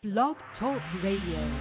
Blog Talk Radio.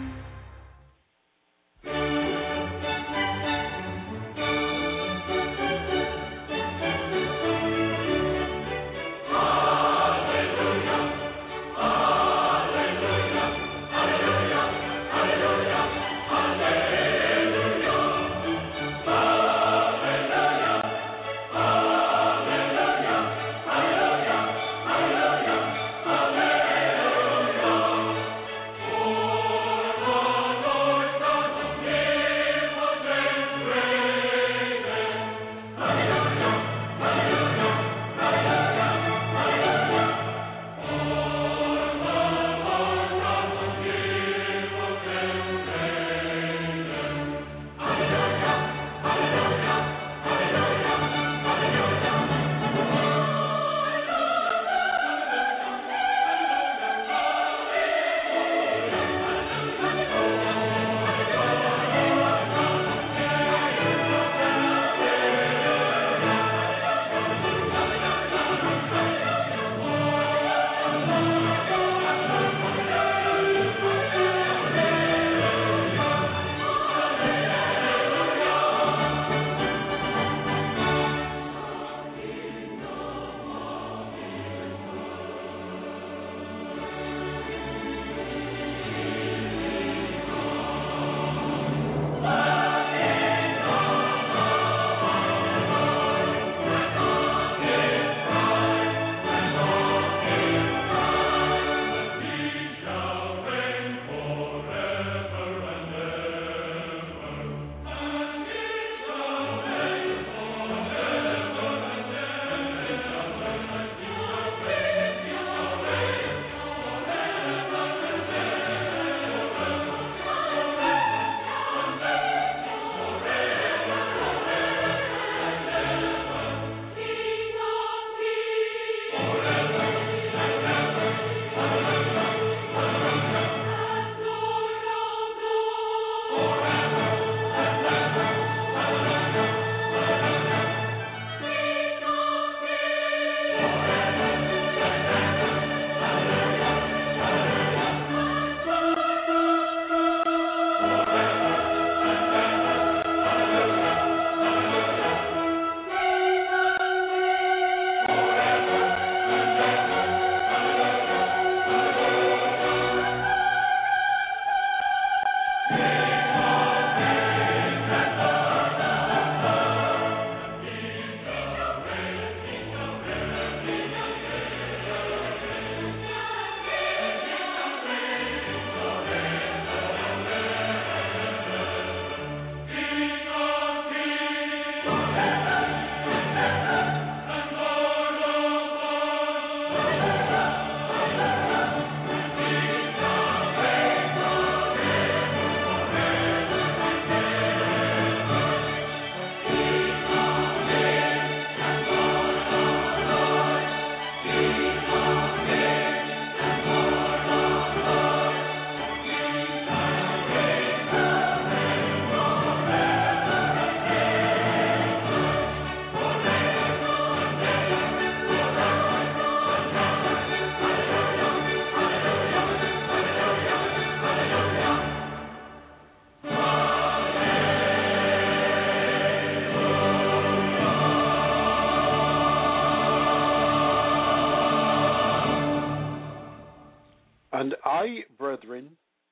And I, brethren,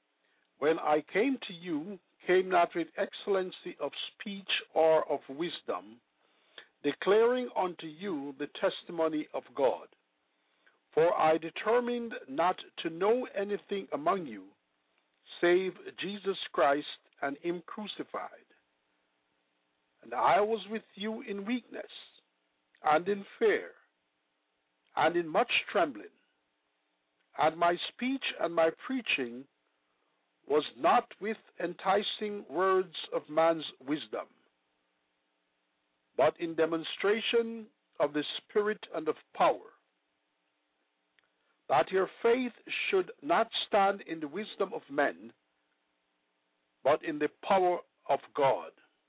when I came to you, came not with excellency of speech or of wisdom, declaring unto you the testimony of God. For I determined not to know anything among you, save Jesus Christ and him crucified. And I was with you in weakness, and in fear, and in much trembling. And my speech and my preaching was not with enticing words of man's wisdom, but in demonstration of the Spirit and of power, that your faith should not stand in the wisdom of men, but in the power of God.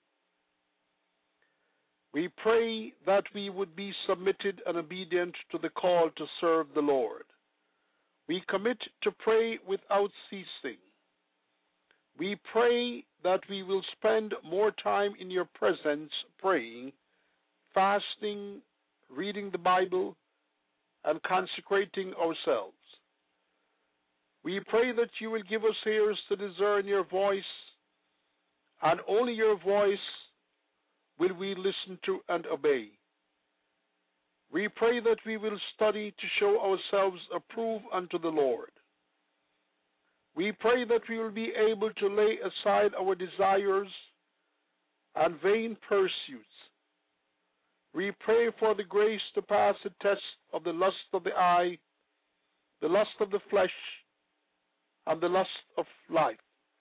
We pray that we would be submitted and obedient to the call to serve the Lord, We commit to pray without ceasing. We pray that we will spend more time in your presence praying, fasting, reading the Bible, and consecrating ourselves. We pray that you will give us ears to discern your voice, and only your voice will we listen to and obey. We pray that we will study to show ourselves approved unto the Lord. We pray that we will be able to lay aside our desires and vain pursuits. We pray for the grace to pass the test of the lust of the eye, the lust of the flesh, and the lust of life.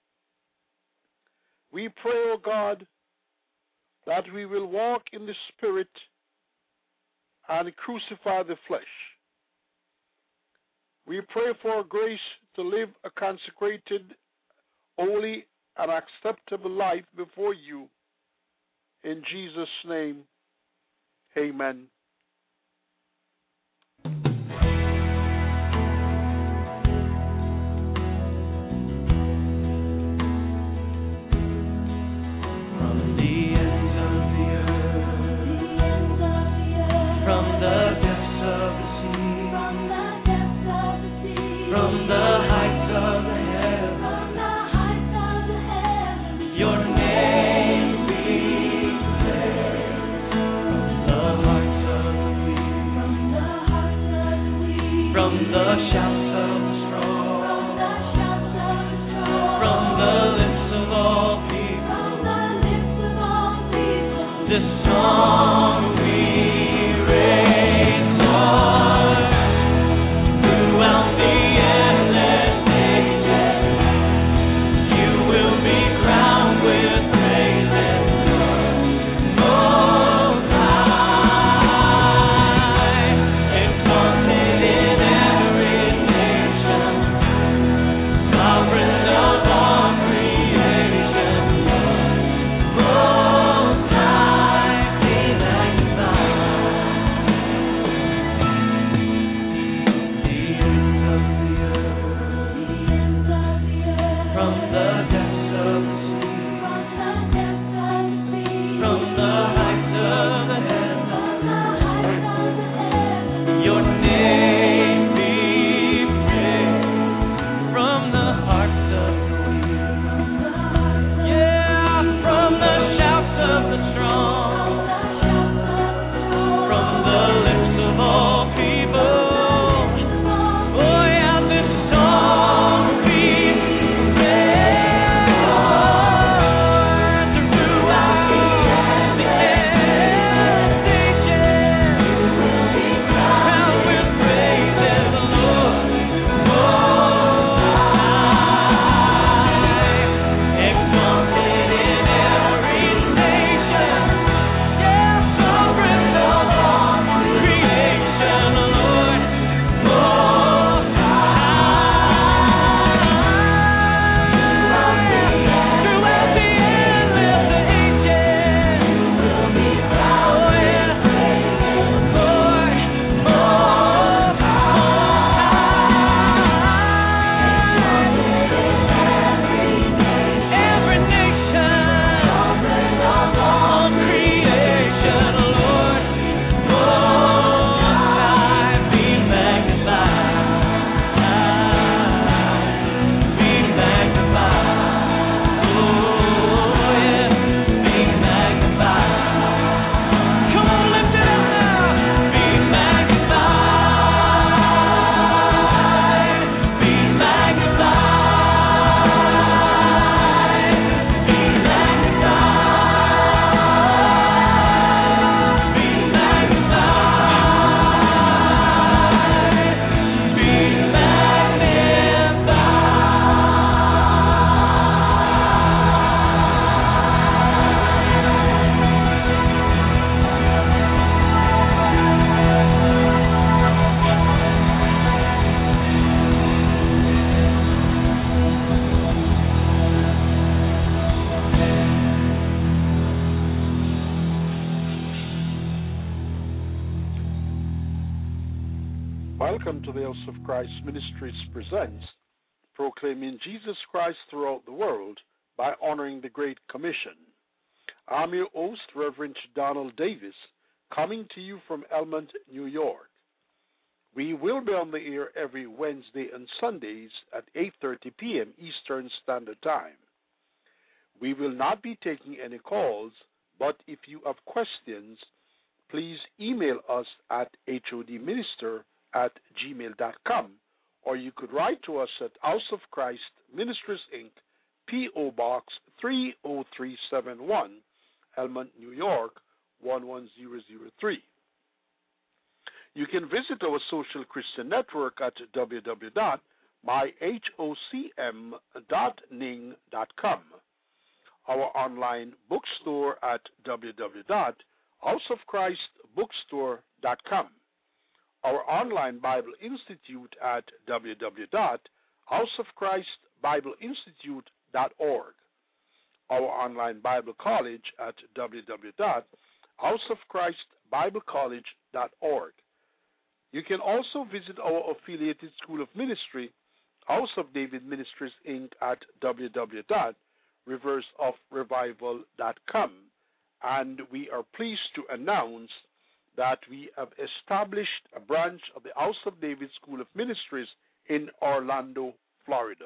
We pray, O God, that we will walk in the Spirit and crucify the flesh. We pray for grace to live a consecrated, holy, and acceptable life before you. In Jesus' name, amen. From the heights of the heavens, your name be declared. From the hearts of the weak, from the shouts of the strong, from the lips of all people, this song we raise on. Throughout the endless ages. Welcome to the House of Christ Ministries presents Proclaiming Jesus Christ Throughout the World by Honoring the Great Commission. I'm your host, Reverend Donald Davis, coming to you from Elmont, New York. We will be on the air every Wednesday and Sundays at 8:30 p.m. Eastern Standard Time. We will not be taking any calls, but if you have questions, please email us at hodminister@gmail.com, or you could write to us at House of Christ Ministries, Inc., P.O. Box 30371, Elmont, New York, 11003. You can visit our social Christian network at www.myhocm.ning.com, our online bookstore at www.houseofchristbookstore.com, our online Bible Institute at www.houseofchristbibleinstitute.org, our online Bible College at www.houseofchristbiblecollege.org. You can also visit our affiliated School of Ministry, House of David Ministries, Inc. at www.riversofrevival.com, and we are pleased to announce that we have established a branch of the House of David School of Ministries in Orlando, Florida.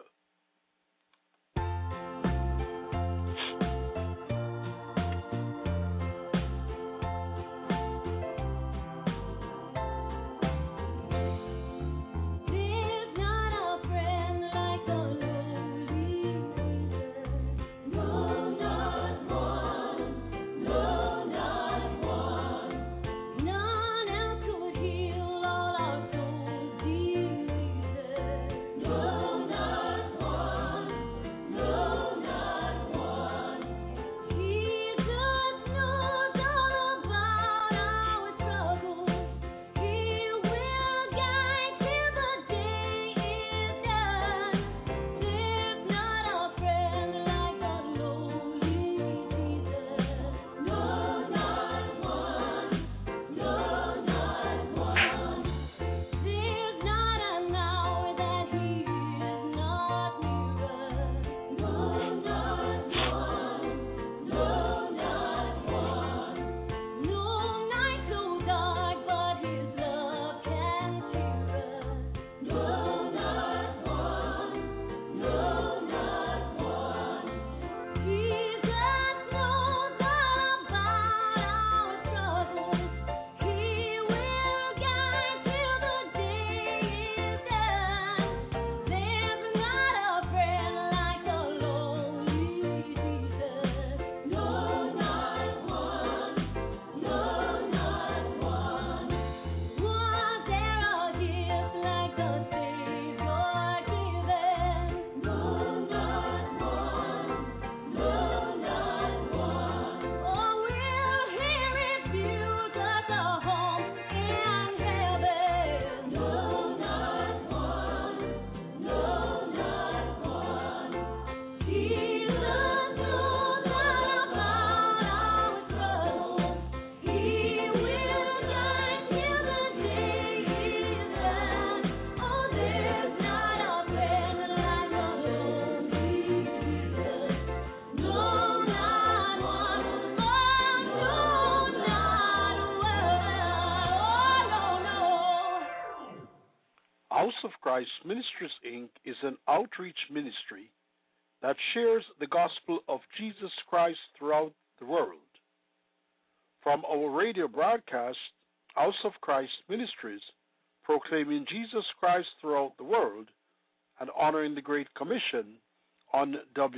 House of Christ Ministries, Inc. is an outreach ministry that shares the gospel of Jesus Christ throughout the world. From our radio broadcast, House of Christ Ministries, proclaiming Jesus Christ throughout the world and honoring the Great Commission on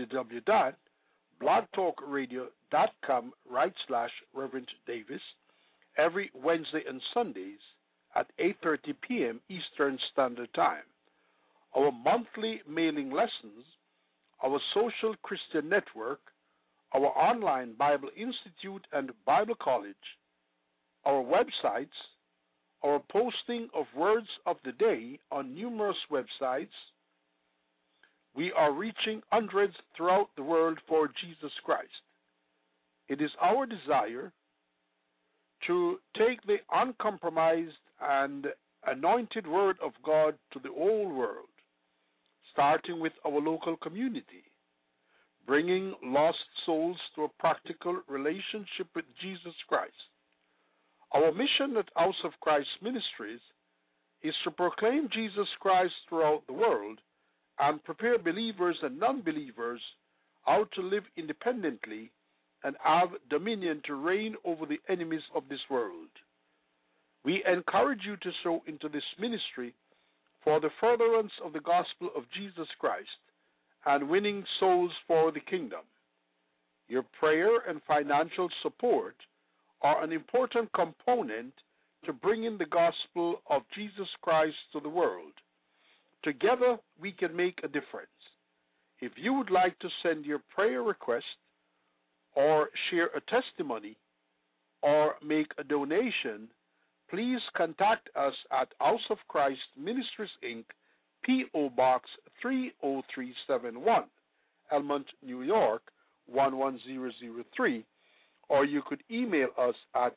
www.blogtalkradio.com/Reverend Davis every Wednesday and Sundays at 8:30 p.m. Eastern Standard Time. Our monthly mailing lessons, our social Christian network, our online Bible Institute and Bible College, our websites, our posting of words of the day on numerous websites. We are reaching hundreds throughout the world for Jesus Christ. It is our desire to take the uncompromised and anointed word of God to the whole world, starting with our local community, bringing lost souls to a practical relationship with Jesus Christ. Our mission at House of Christ Ministries is to proclaim Jesus Christ throughout the world and prepare believers and non-believers how to live independently and have dominion to reign over the enemies of this world. We encourage you to sow into this ministry for the furtherance of the gospel of Jesus Christ and winning souls for the kingdom. Your prayer and financial support are an important component to bringing the gospel of Jesus Christ to the world. Together, we can make a difference. If you would like to send your prayer request or share a testimony or make a donation, please contact us at House of Christ Ministries, Inc., P.O. Box 30371, Elmont, New York, 11003, or you could email us at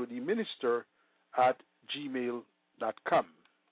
hodminister@gmail.com.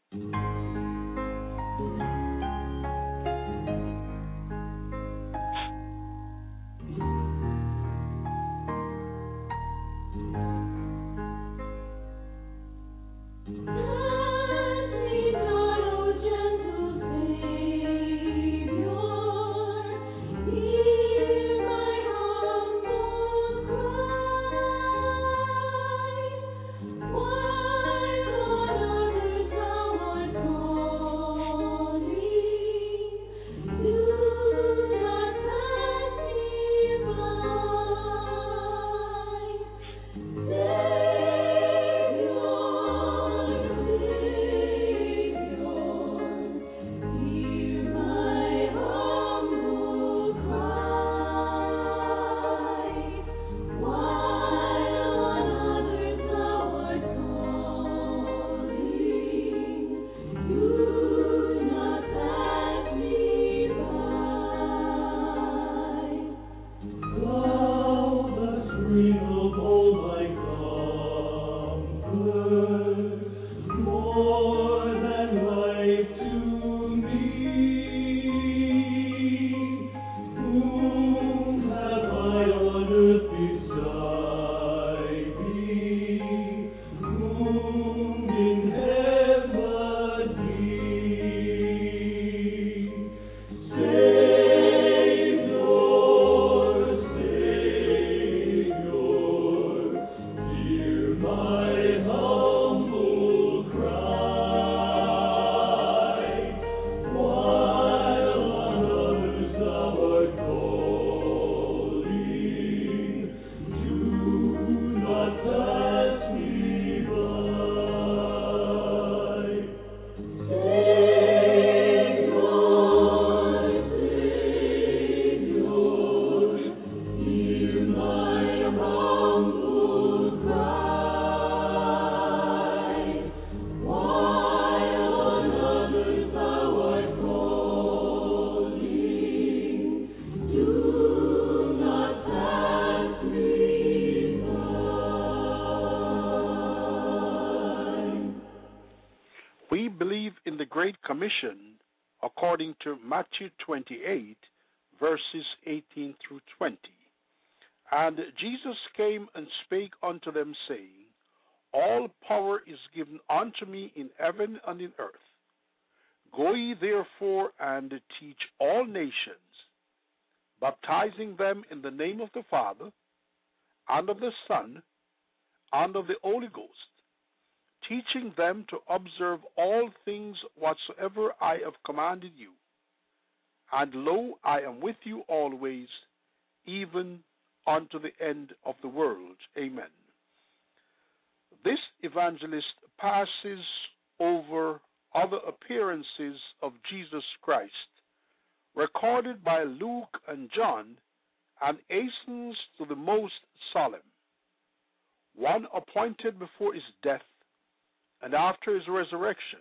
We believe in the Great Commission according to Matthew 28, verses 18 through 20. And Jesus came and spake unto them, saying, All power is given unto me in heaven and in earth. Go ye therefore and teach all nations, baptizing them in the name of the Father, and of the Son, and of the Holy Ghost, teaching them to observe all things whatsoever I have commanded you. And lo, I am with you always, even unto the end of the world. Amen. This evangelist passes over other appearances of Jesus Christ, recorded by Luke and John, and hastens to the most solemn, one appointed before his death and after his resurrection.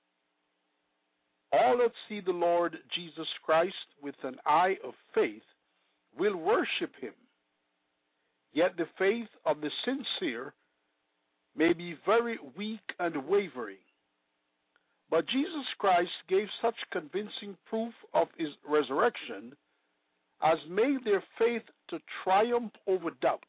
All that see the Lord Jesus Christ with an eye of faith will worship him. Yet the faith of the sincere may be very weak and wavering, But Jesus Christ gave such convincing proof of his resurrection as made their faith to triumph over doubts.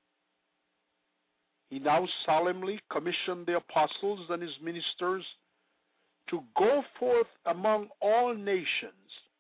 He now solemnly commissioned the apostles and his ministers to go forth among all nations.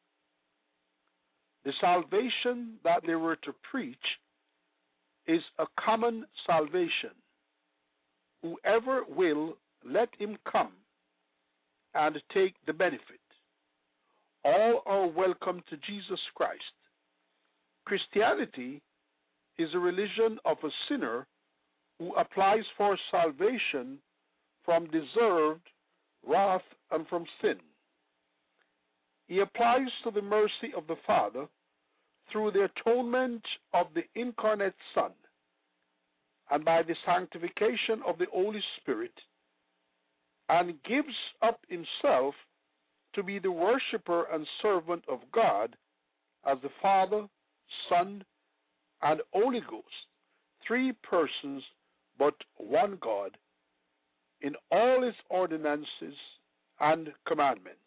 The salvation that they were to preach is a common salvation. Whoever will, let him come and take the benefit. All are welcome to Jesus Christ. Christianity is a religion of a sinner who applies for salvation from deserved wrath and from sin. He applies to the mercy of the Father through the atonement of the incarnate Son and by the sanctification of the Holy Spirit, and gives up himself to be the worshipper and servant of God as the Father, Son, and Holy Ghost, three persons but one God, in all his ordinances and commandments.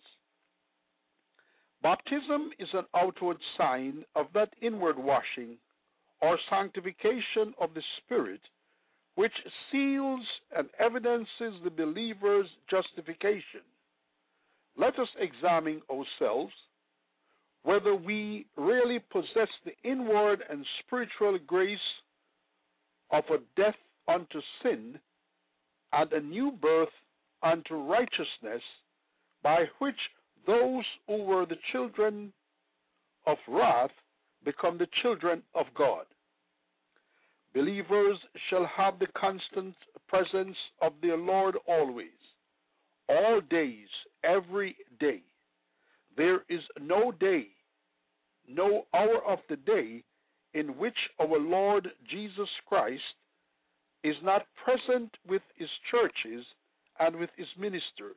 Baptism is an outward sign of that inward washing or sanctification of the Spirit which seals and evidences the believer's justification. Let us examine ourselves whether we really possess the inward and spiritual grace of a death unto sin and a new birth unto righteousness, by which those who were the children of wrath become the children of God. Believers shall have the constant presence of their Lord always, all days, every day. There is no day, no hour of the day in which our Lord Jesus Christ is not present with his churches and with his ministers.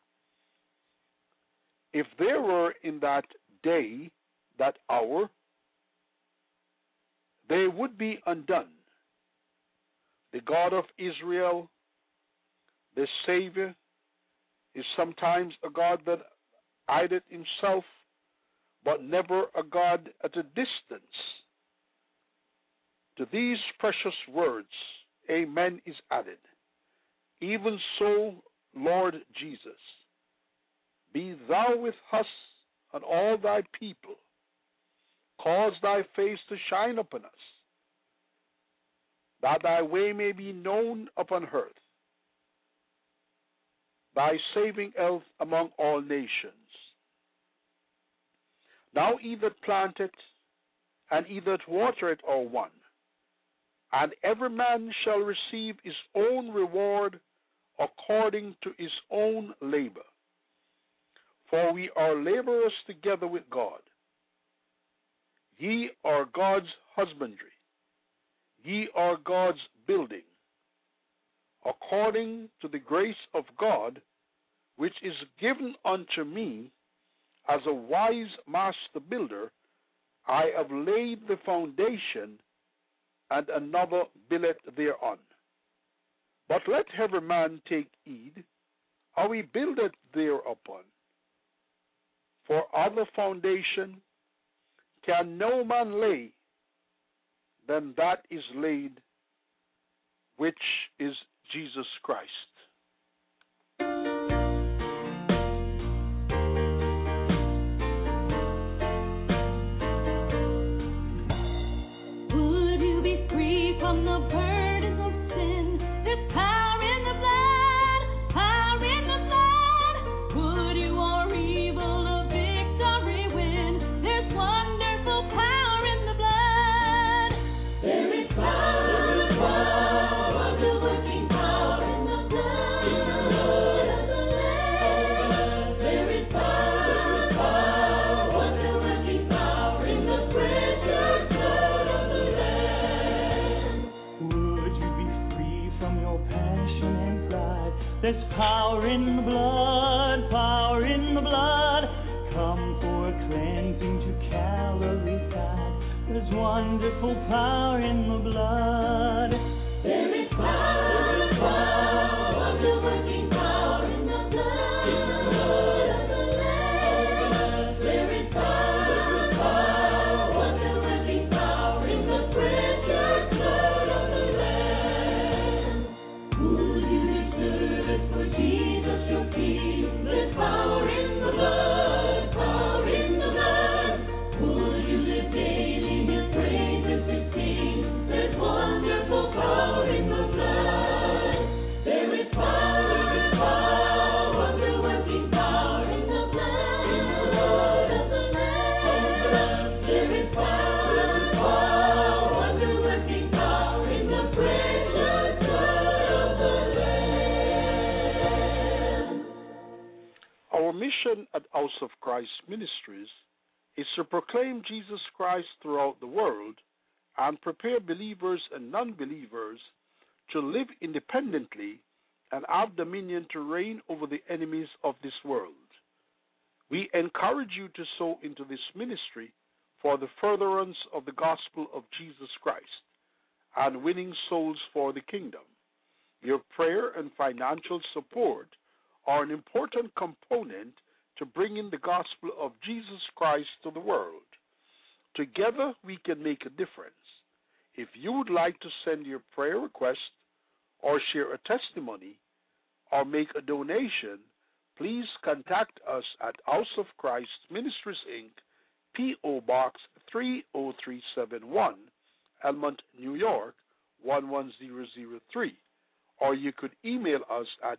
If there were in that day, that hour, they would be undone. The God of Israel, the Savior, is sometimes a God that hideth himself, but never a God at a distance. To these precious words, amen is added. Even so, Lord Jesus, be thou with us and all thy people. Cause thy face to shine upon us, that thy way may be known upon earth, thy saving health among all nations. Now he that planteth and he that watereth are one, and every man shall receive his own reward according to his own labor. For we are laborers together with God. Ye are God's husbandry. Ye are God's building. According to the grace of God, which is given unto me as a wise master builder, I have laid the foundation, and another buildeth thereon. But let every man take heed how he buildeth thereupon. For other foundation can no man lay than that is laid, which is Jesus Christ. Would you be free from the burdens of sin? There's power in the blood, power in the blood. Would you or evil a victory win? There's wonderful power in the blood. There is power, wonder-working power in the blood of the Lamb. There is power, wonder-working power in the precious blood of the Lamb. Would you be free from your passion and pride? There's power in the blood, power in the blood. Come for a cleansing to Calvary's side. There's wonderful power in the blood. There is power, wonder-working power in the blood House of Christ Ministries is to proclaim Jesus Christ throughout the world and prepare believers and non-believers to live independently and have dominion to reign over the enemies of this world. We encourage you to sow into this ministry for the furtherance of the gospel of Jesus Christ and winning souls for the kingdom. Your prayer and financial support are an important component to bringing the gospel of Jesus Christ to the world. Together, we can make a difference. If you would like to send your prayer request or share a testimony or make a donation, please contact us at House of Christ Ministries, Inc., P.O. Box 30371, Elmont, New York, 11003. Or you could email us at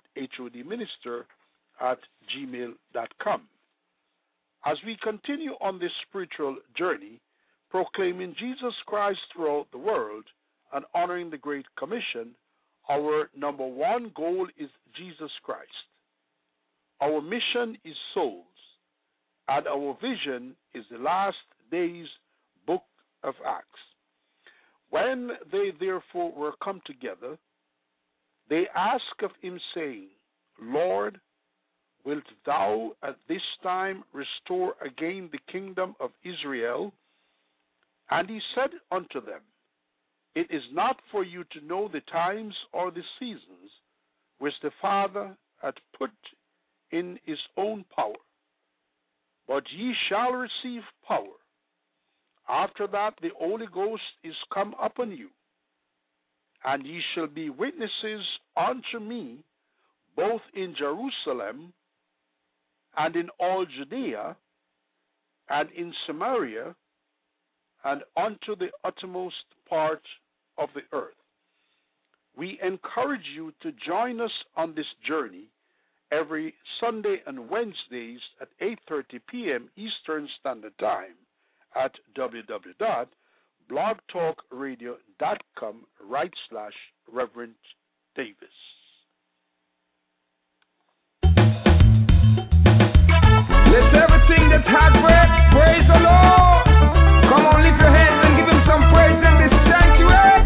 hodminister@gmail.com. As we continue on this spiritual journey, proclaiming Jesus Christ throughout the world and honoring the Great Commission, our number one goal is Jesus Christ. Our mission is souls, and our vision is the last days book of Acts. When they therefore were come together, they asked of him, saying, Lord, wilt thou at this time restore again the kingdom of Israel? And he said unto them, It is not for you to know the times or the seasons which the Father hath put in his own power, but ye shall receive power. After that the Holy Ghost is come upon you, and ye shall be witnesses unto me both in Jerusalem and in all Judea and in Samaria and unto the uttermost part of the earth. We encourage you to join us on this journey every Sunday and Wednesdays at 8:30 p.m. Eastern Standard Time at www.blogtalkradio.com/Reverend Davis. Let everything that has breath praise the Lord. Come on, lift your hands and give him some praise in this sanctuary.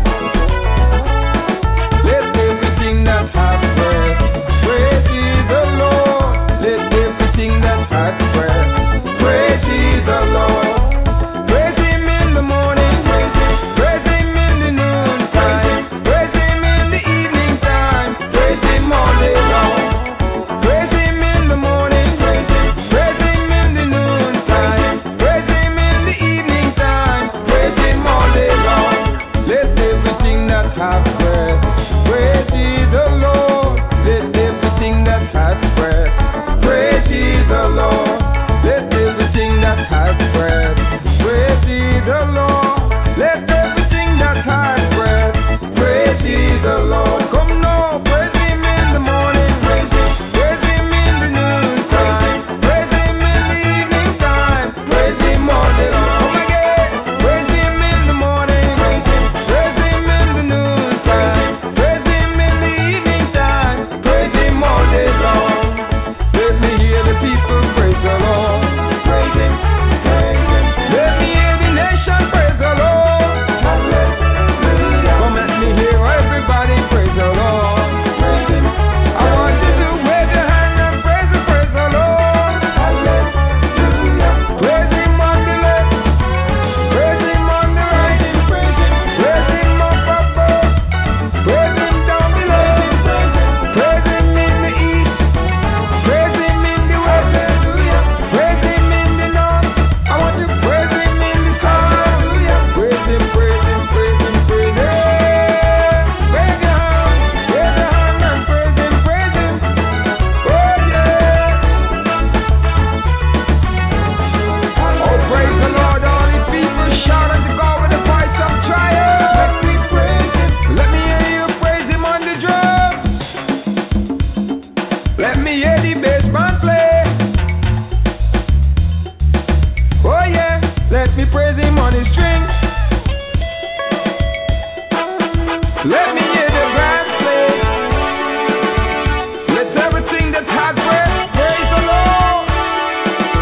Let everything that has breath praise the Lord. Let everything that has breath praise the Lord. Praise him in the morning, praise him in the noontime, praise him in the evening time, praise him all day long. Praise him in the morning, praise him in the noontime, praise him in the evening time, praise him all day long. Let everything that has breath praise ye the Lord. Let everything that has breath praise ye the Lord. Let everything that has breath praise ye the Lord. Let everything that has breath praise ye the Lord. Come now, praise him in the morning, praise him in the noontime, praise him in the evening time, praise him all day long. Come again, praise him in the morning, praise him in the noontime, praise him in the evening time, praise him all day long. Let me hear the people praise the Lord, praise him, praise him. Let me hear the nation praise the Lord, hallelujah. Come let me hear everybody praise the Lord, praise him. I want you to wave your hand and praise the Lord, hallelujah. Praise him on the left, praise him on the right, praise him up above, praise him down below, praise him in the east, praise him in the west, praise him in the north. I want you to praise him in the south, praise him, praise him, praise him, praise him. Wave your hand and praise him, praise him. Oh yeah. Oh, praise the Lord, all his people, shout unto God with the voice of triumph. Let me praise him. Let me hear you praise him on the drums. Let me hear the bass band play. Oh yeah, let me praise him on his strings. Let me hear the brass play. Let everything that has breath praise the Lord.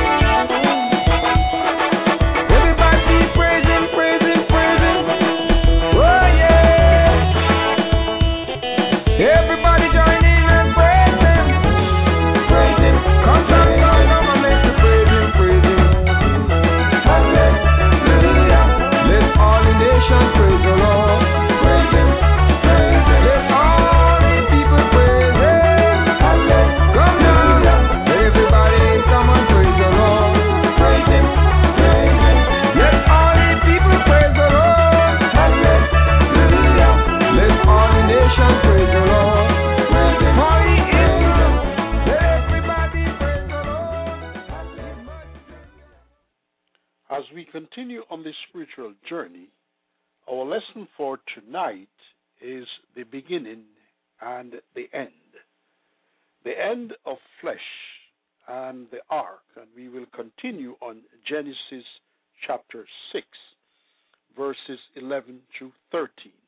As we continue on this spiritual journey, our lesson for tonight is the beginning and the end. The end of flesh and the ark. And we will continue on Genesis chapter 6, verses 11 through 13.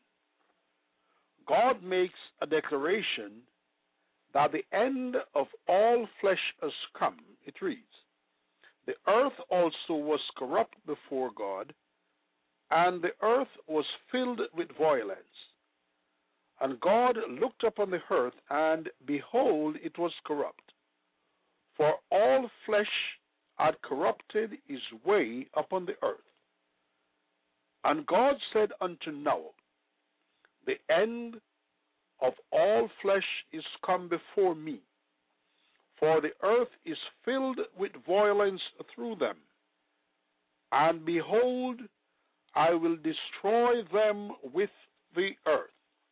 God makes a declaration that the end of all flesh has come. It reads, "The earth also was corrupt before God, and the earth was filled with violence. And God looked upon the earth, and behold, it was corrupt. For all flesh had corrupted his way upon the earth. And God said unto Noah, The end of all flesh is come before me, for the earth is filled with violence through them. And behold, I will destroy them with the earth."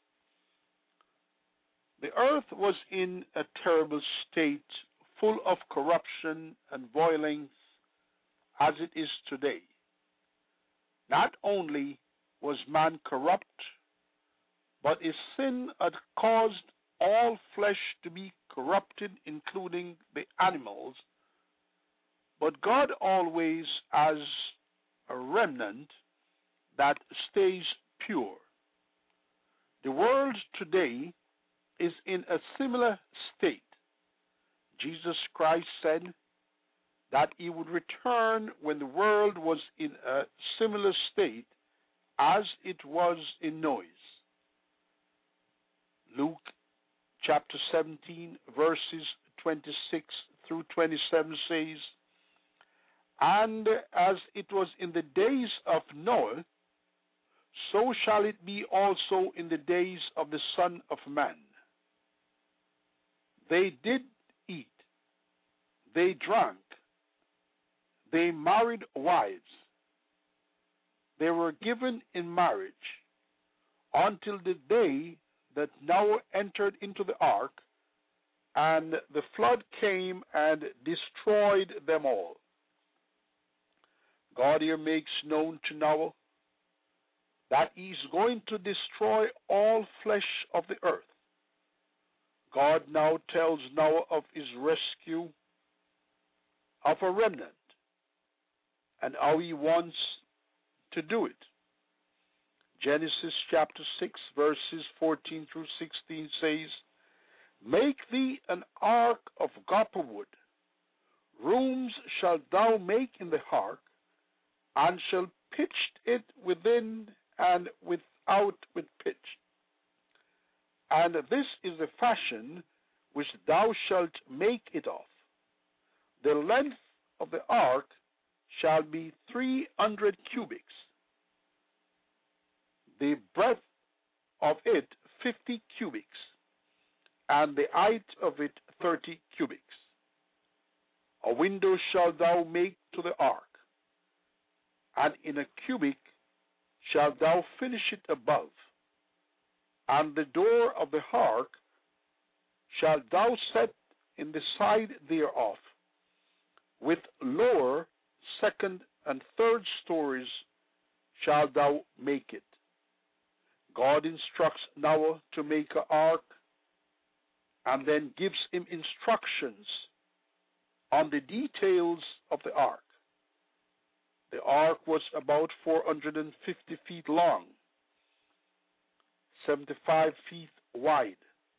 The earth was in a terrible state, full of corruption and violence, as it is today. Not only was man corrupt, but his sin had caused all flesh to be corrupted, including the animals. But God always has a remnant that stays pure. The world today is in a similar state. Jesus Christ said that he would return when the world was in a similar state as it was in Noah's. Luke chapter 17, verses 26 through 27 says, "And as it was in the days of Noah, so shall it be also in the days of the Son of Man. They did eat, they drank, they married wives, they were given in marriage, until the day that Noah entered into the ark, and the flood came and destroyed them all." God here makes known to Noah that he is going to destroy all flesh of the earth. God now tells Noah of his rescue of a remnant and how he wants to do it. Genesis chapter 6, verses 14 through 16 says, "Make thee an ark of copper wood. Rooms shalt thou make in the ark, and shall pitch it within and without with pitch. And this is the fashion which thou shalt make it of. The length of the ark shall be 300 cubits, the breadth of it 50 cubits, and the height of it 30 cubits. A window shalt thou make to the ark, and in a cubit shalt thou finish it above. And the door of the ark shalt thou set in the side thereof, with lower, second, and third stories shalt thou make it." God instructs Noah to make an ark, and then gives him instructions on the details of the ark. The ark was about 450 feet long, 75 feet wide,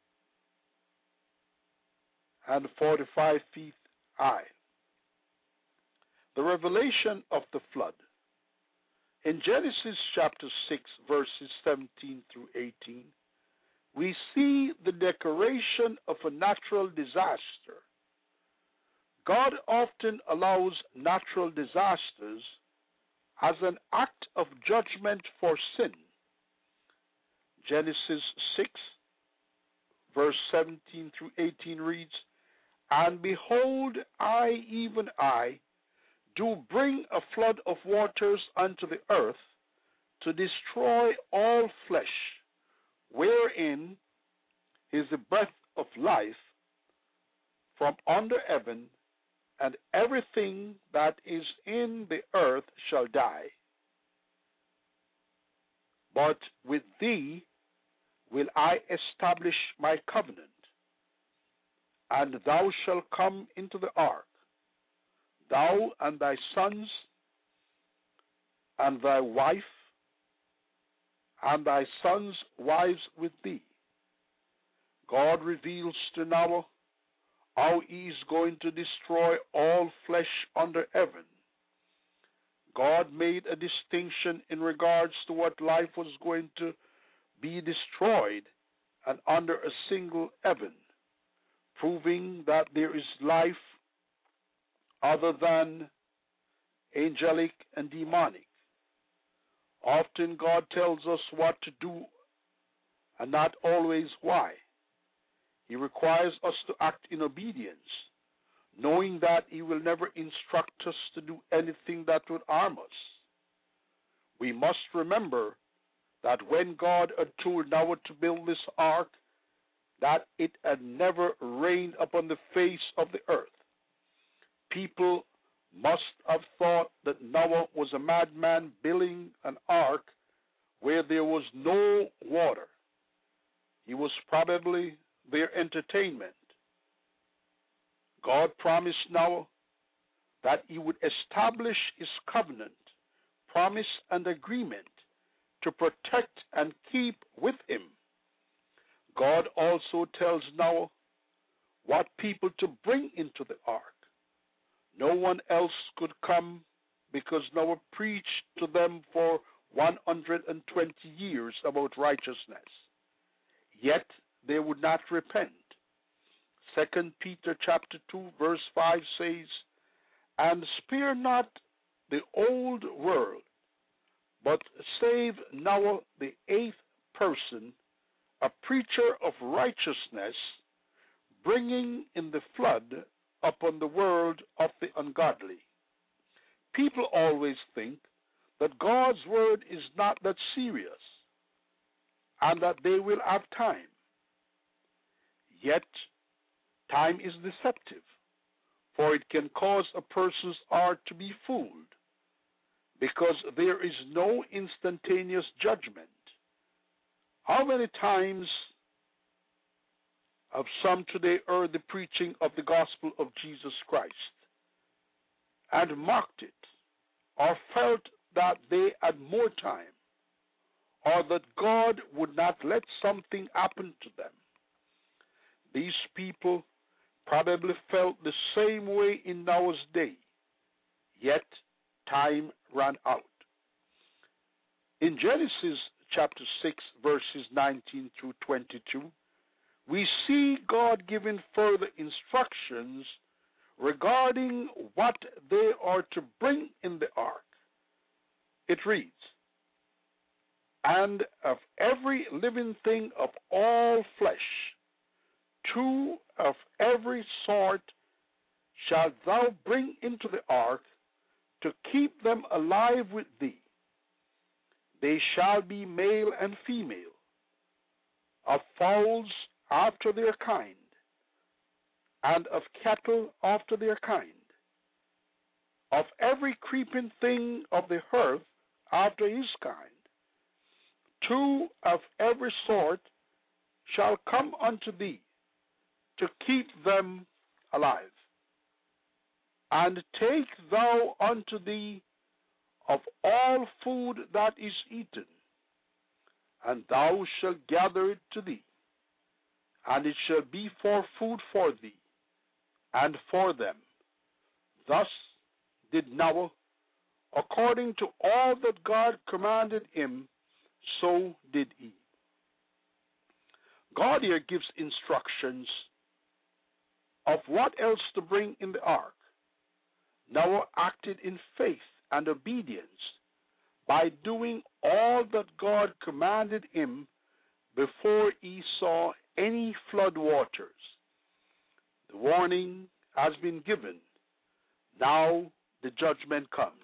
and 45 feet high. The revelation of the flood. In Genesis chapter 6, verses 17 through 18, we see the declaration of a natural disaster. God often allows natural disasters as an act of judgment for sin. Genesis 6, verse 17 through 18 reads, "And behold, I, even I, do bring a flood of waters unto the earth, to destroy all flesh, wherein is the breath of life from under heaven, and everything that is in the earth shall die, but with thee will I establish my covenant, and thou shalt come into the ark, thou and thy sons, and thy wife, and thy sons' wives with thee. God reveals to Noah how he is going to destroy all flesh under heaven. God made a distinction in regards to what life was going to be destroyed and under a single heaven, proving that there is life other than angelic and demonic. Often God tells us what to do and not always why. He requires us to act in obedience, knowing that he will never instruct us to do anything that would harm us. We must remember that when God had told Noah to build this ark, that it had never rained upon the face of the earth. People must have thought that Noah was a madman building an ark where there was no water. He was probably their entertainment. God promised Noah that he would establish his covenant, promise, and agreement to protect and keep with him. God also tells Noah what people to bring into the ark. No one else could come because Noah preached to them for 120 years about righteousness. Yet they would not repent. 2 Peter chapter 2 verse 5 says, "And spare not the old world, but save Noah the eighth person, a preacher of righteousness, bringing in the flood upon the world of the ungodly." People always think that God's word is not that serious and that they will have time. Yet, time is deceptive, for it can cause a person's heart to be fooled, because there is no instantaneous judgment. How many times have some today heard the preaching of the gospel of Jesus Christ and mocked it, or felt that they had more time, or that God would not let something happen to them? These people probably felt the same way in Noah's day, yet time ran out. In Genesis chapter 6, verses 19 through 22, we see God giving further instructions regarding what they are to bring in the ark. It reads, "And of every living thing of all flesh, 2 of every sort shalt thou bring into the ark to keep them alive with thee. They shall be male and female, of fowls after their kind, and of cattle after their kind, of every creeping thing of the earth after his kind. 2 of every sort shall come unto thee, to keep them alive. And take thou unto thee of all food that is eaten, and thou shalt gather it to thee, and it shall be for food for thee, and for them. Thus did Noah, according to all that God commanded him, so did he." God here gives instructions of what else to bring in the ark. Noah acted in faith and obedience by doing all that God commanded him before he saw any flood waters. The warning has been given. Now the judgment comes.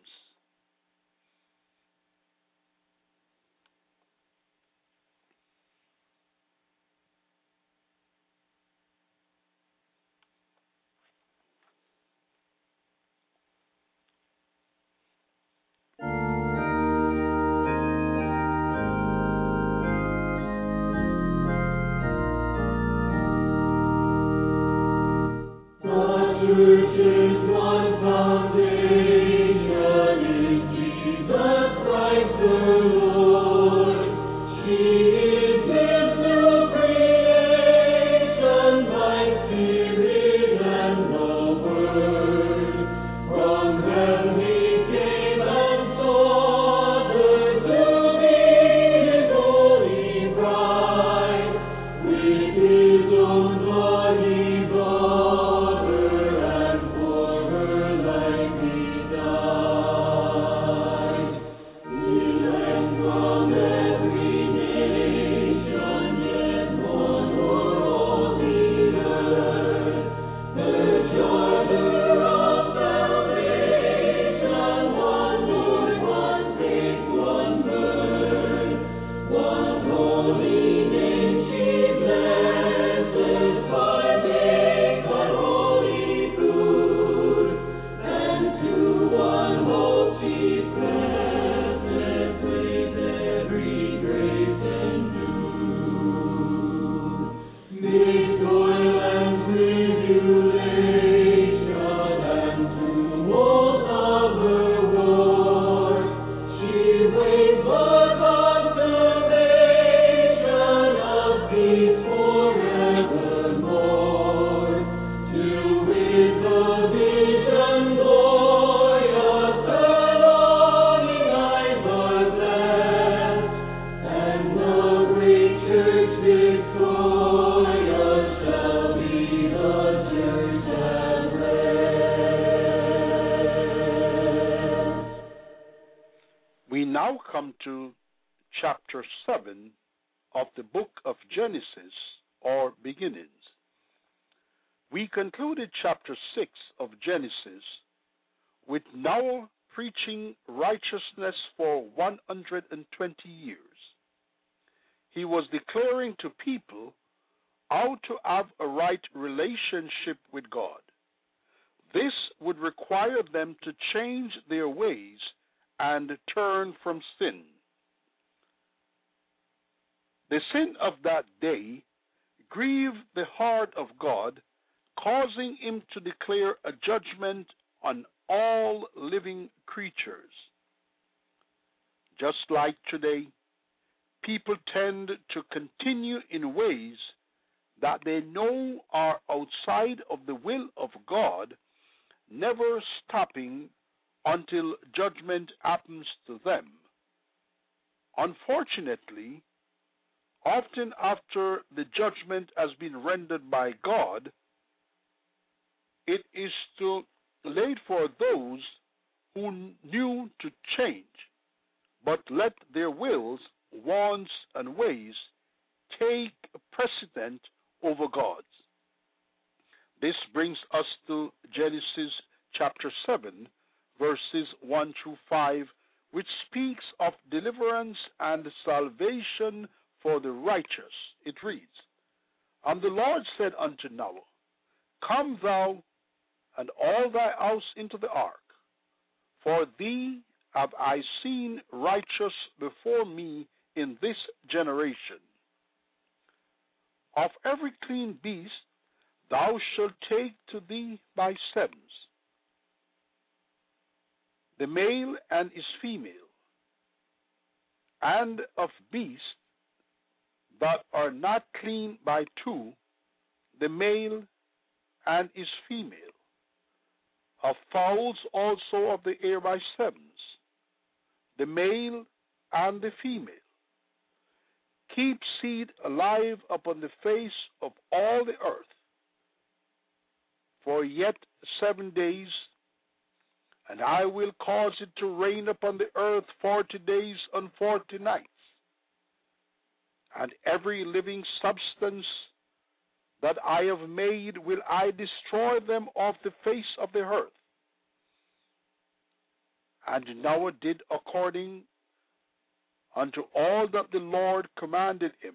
We now come to chapter 7 of the book of Genesis, or beginnings. We concluded chapter 6 of Genesis with Noah preaching righteousness for 120 years. He was declaring to people how to have a right relationship with God. This would require them to change their ways and turn from sin. The sin of that day grieved the heart of God, causing him to declare a judgment on all living creatures. Just like today, people tend to continue in ways that they know are outside of the will of God, never stopping until judgment happens to them. Unfortunately, often after the judgment has been rendered by God, it is too late for those who knew to change, but let their wills, wants, and ways take precedent over God's. This brings us to Genesis chapter 7, verses 1 through 5, which speaks of deliverance and salvation for the righteous. It reads, And the Lord said unto Noah, Come thou and all thy house into the ark, for thee have I seen righteous before me in this generation. Of every clean beast thou shalt take to thee by sevens, the male and his female, and of beasts that are not clean by two, the male and his female, of fowls also of the air by sevens, the male and the female. Keep seed alive upon the face of all the earth, for yet 7 days, and I will cause it to rain upon the earth 40 days and 40 nights. And every living substance that I have made will I destroy them off the face of the earth. And Noah did according unto all that the Lord commanded him.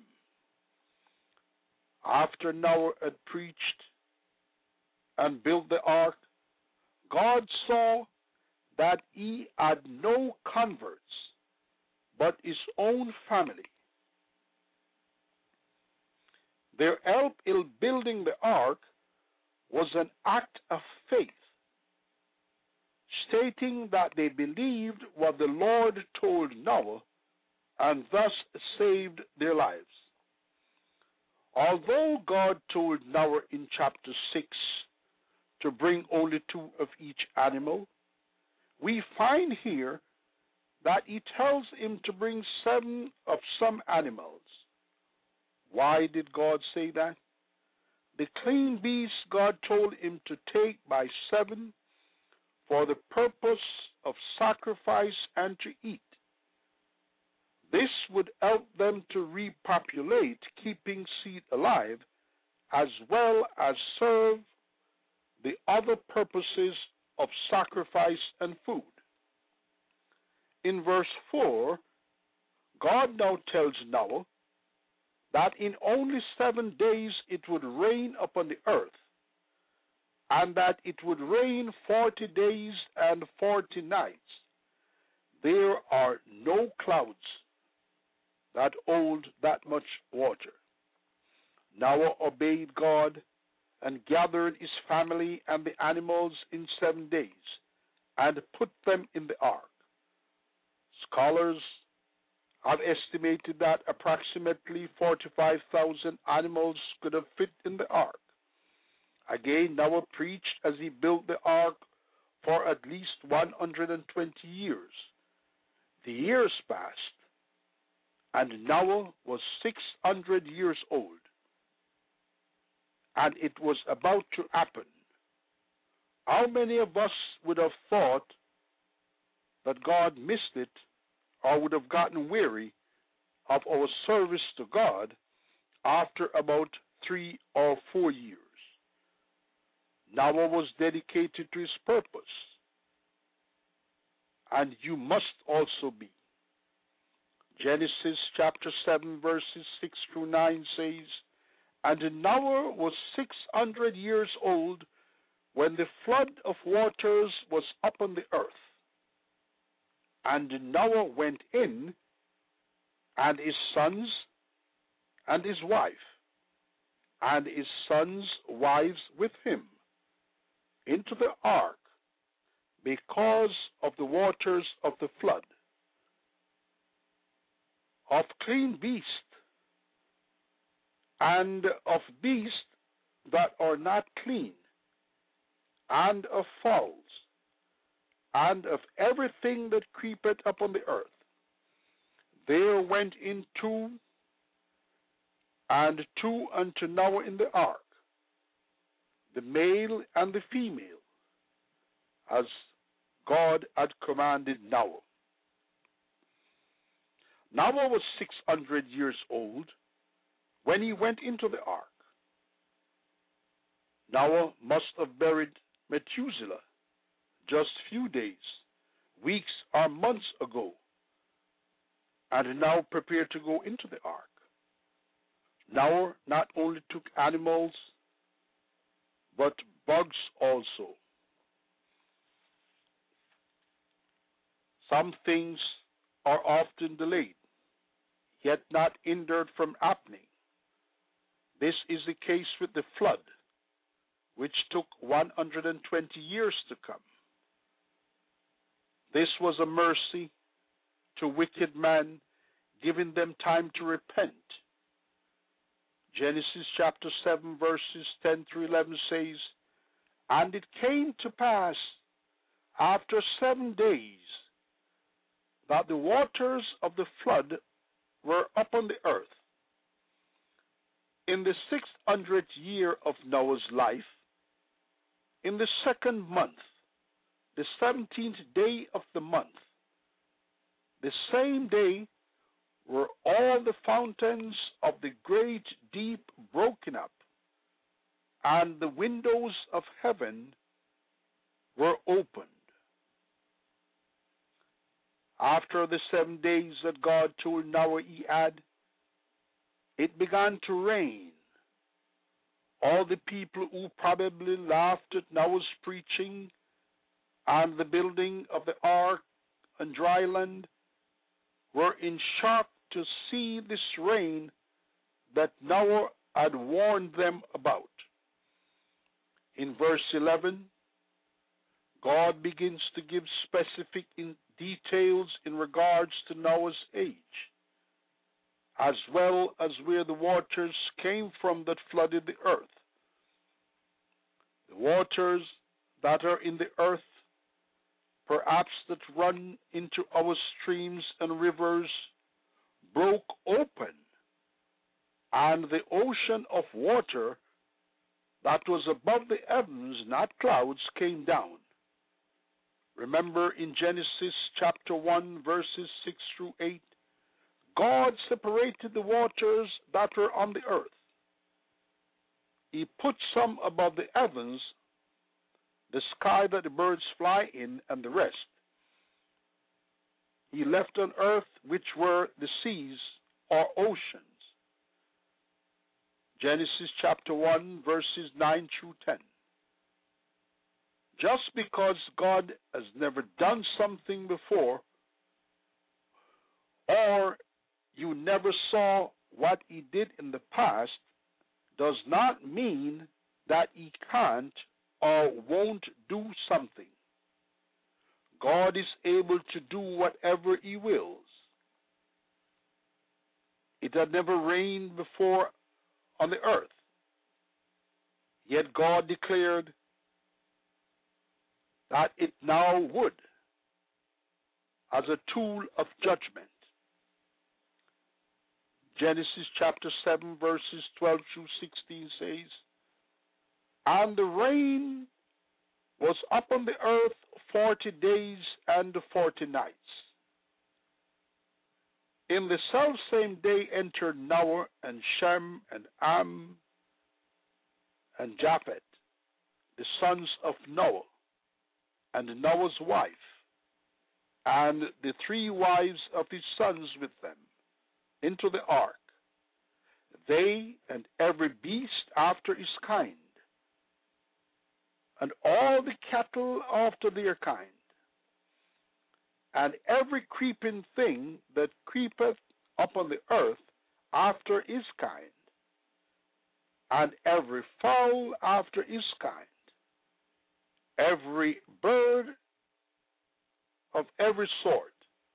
After Noah had preached and built the ark, God saw that he had no converts, but his own family. Their help in building the ark was an act of faith, stating that they believed what the Lord told Noah and thus saved their lives. Although God told Noah in chapter 6 to bring only 2 of each animal, we find here that he tells him to bring 7 of some animals. Why did God say that? The clean beasts God told him to take by 7 for the purpose of sacrifice and to eat. This would help them to repopulate, keeping seed alive, as well as serve the other purposes of sacrifice and food. In verse 4, God now tells Noah that in only 7 days it would rain upon the earth, and that it would rain 40 days and 40 nights. There are no clouds that hold that much water. Noah obeyed God and gathered his family and the animals in 7 days and put them in the ark. Scholars have estimated that approximately 45,000 animals could have fit in the ark. Again, Noah preached as he built the ark for at least 120 years. The years passed, and Noah was 600 years old, and it was about to happen. How many of us would have thought that God missed it or would have gotten weary of our service to God after about 3 or 4 years? Noah was dedicated to his purpose, and you must also be. Genesis chapter 7 verses 6 through 9 says, "And Noah was 600 years old when the flood of waters was upon the earth. And Noah went in, and his sons, and his wife, and his sons' wives with him, into the ark, because of the waters of the flood. Of clean beasts, and of beasts that are not clean, and of fowls, and of everything that creepeth upon the earth. There went in 2 and 2 unto Noah in the ark, the male and the female, as God had commanded Noah." Noah was 600 years old when he went into the ark. Noah must have buried Methuselah just few days, weeks, or months ago, and now prepared to go into the ark. Noah not only took animals, but bugs also. Some things are often delayed, yet not hindered from happening. This is the case with the flood, which took 120 years to come. This was a mercy to wicked man, giving them time to repent. Genesis chapter 7 verses 10 through 11 says, "And it came to pass after 7 days that the waters of the flood were upon the earth. In the 600th year of Noah's life, in the 2nd month, the 17th day of the month, the same day were all the fountains of the great deep broken up, and the windows of heaven were opened." After the 7 days that God told Noah he had, it began to rain. All the people who probably laughed at Noah's preaching and the building of the ark on dry land were in shock to see this rain that Noah had warned them about. In verse 11, God begins to give specific details in regards to Noah's age, as well as where the waters came from that flooded the earth. The waters that are in the earth, perhaps that run into our streams and rivers, broke open, and the ocean of water that was above the heavens, not clouds, came down. Remember in Genesis chapter 1, verses 6 through 8, God separated the waters that were on the earth. He put some above the heavens, the sky that the birds fly in, and the rest. He left on earth, which were the seas or oceans. Genesis chapter 1, verses 9 through 10. Just because God has never done something before, or you never saw what he did in the past, does not mean that he can't or won't do something. God is able to do whatever he wills. It had never rained before on the earth, yet God declared that it now would, as a tool of judgment. Genesis chapter 7, verses 12 through 16 says, "And the rain was upon the earth 40 days and 40 nights. In the selfsame day entered Noah and Shem and Ham and Japheth, the sons of Noah, and Noah's wife, and the 3 wives of his sons with them, into the ark, they and every beast after his kind, and all the cattle after their kind, and every creeping thing that creepeth upon the earth after his kind, and every fowl after his kind, every bird of every sort.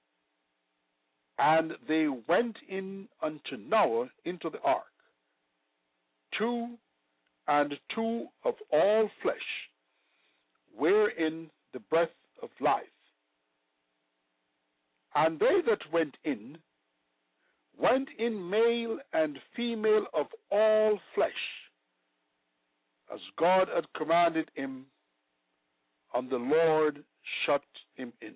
And they went in unto Noah into the ark, 2 and 2 of all flesh, wherein the breath of life. And they that went in male and female of all flesh, as God had commanded him, and the Lord shut him in."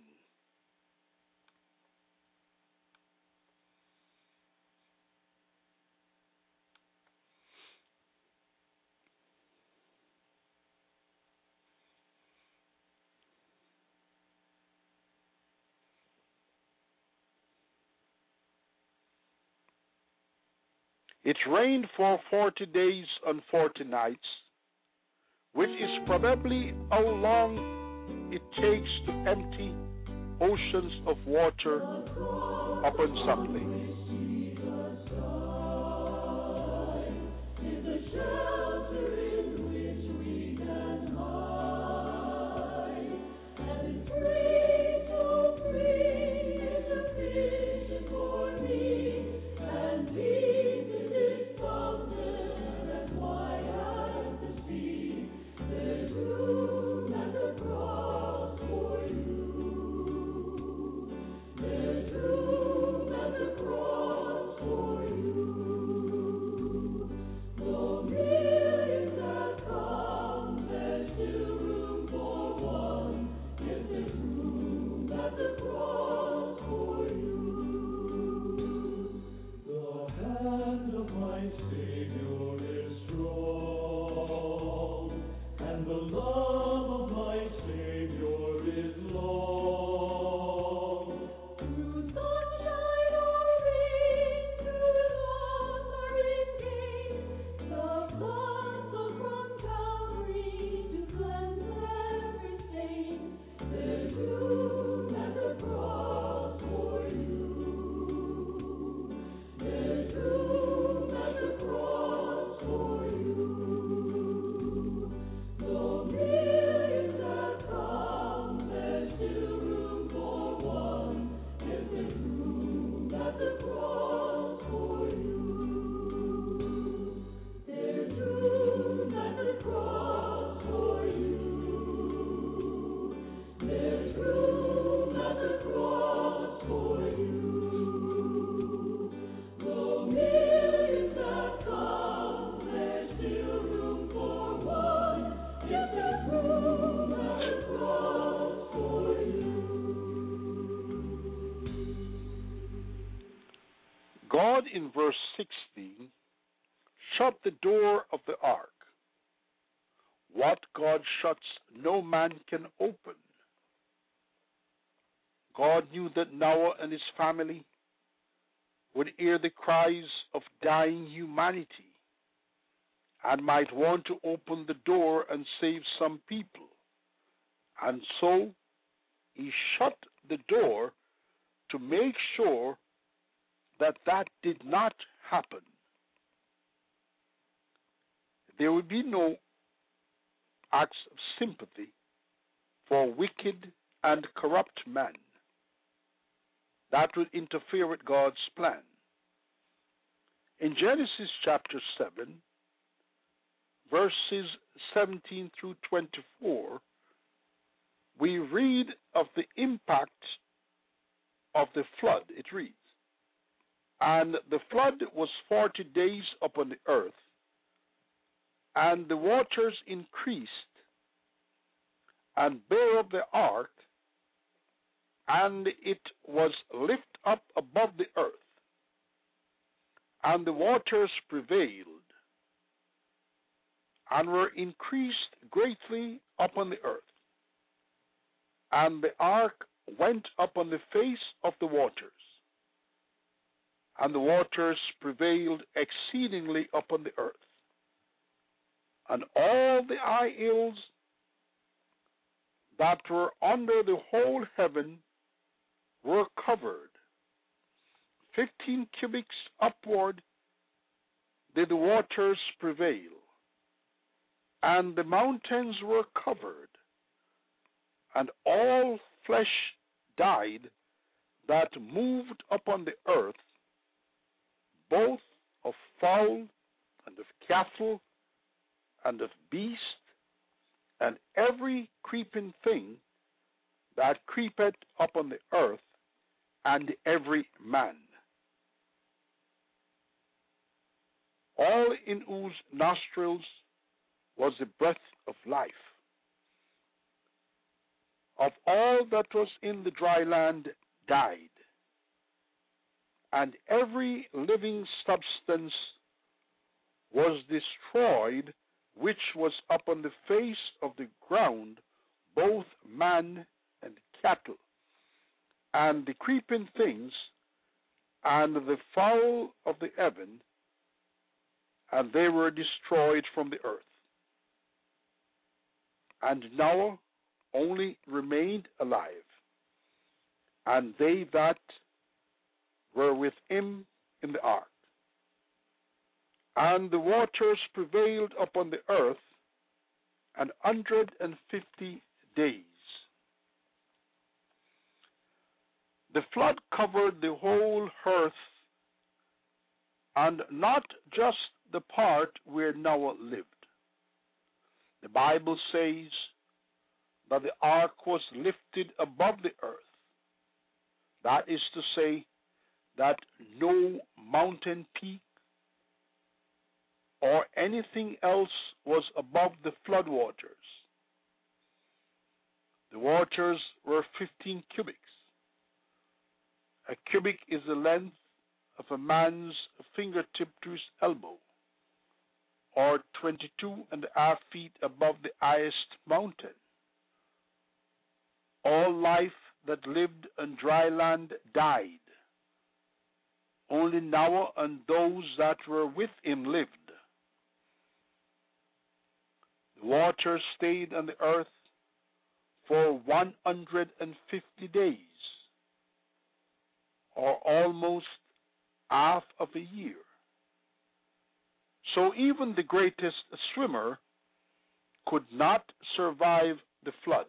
It rained for 40 days and 40 nights, which is probably how long it takes to empty oceans of water upon something. Cross God in verse 16 shut the door of the ark. What God shuts, no man can open. God knew that Noah and his family would hear the cries of dying humanity and might want to open the door and save some people. And so he shut the door to make sure that that did not happen. There would be no acts of sympathy for wicked and corrupt men that would interfere with God's plan. In Genesis chapter 7, verses 17 through 24, we read of the impact of the flood. It reads, "And the flood was 40 days upon the earth, and the waters increased, and bare up the ark, and it was lift up above the earth, and the waters prevailed, and were increased greatly upon the earth. And the ark went up on the face of the waters, and the waters prevailed exceedingly upon the earth. And all the high hills that were under the whole heaven were covered. 15 cubits upward did the waters prevail, and the mountains were covered, and all flesh died that moved upon the earth, both of fowl and of cattle and of beast, and every creeping thing that creepeth upon the earth, and every man. All in whose nostrils was the breath of life. Of all that was in the dry land died, and every living substance was destroyed, which was upon the face of the ground, both man and cattle, and the creeping things, and the fowl of the heaven, and they were destroyed from the earth. And Noah only remained alive, and they that were with him in the ark. And the waters prevailed upon the earth 150 days. The flood covered the whole earth, and not just the part where Noah lived. The Bible says that the ark was lifted above the earth. That is to say, that no mountain peak or anything else was above the floodwaters. The waters were 15 cubits. A cubit is the length of a man's fingertip to his elbow, or 22.5 feet above the highest mountain. All life that lived on dry land died. Only Noah and those that were with him lived. The water stayed on the earth for 150 days, or almost half of a year. So even the greatest swimmer could not survive the flood.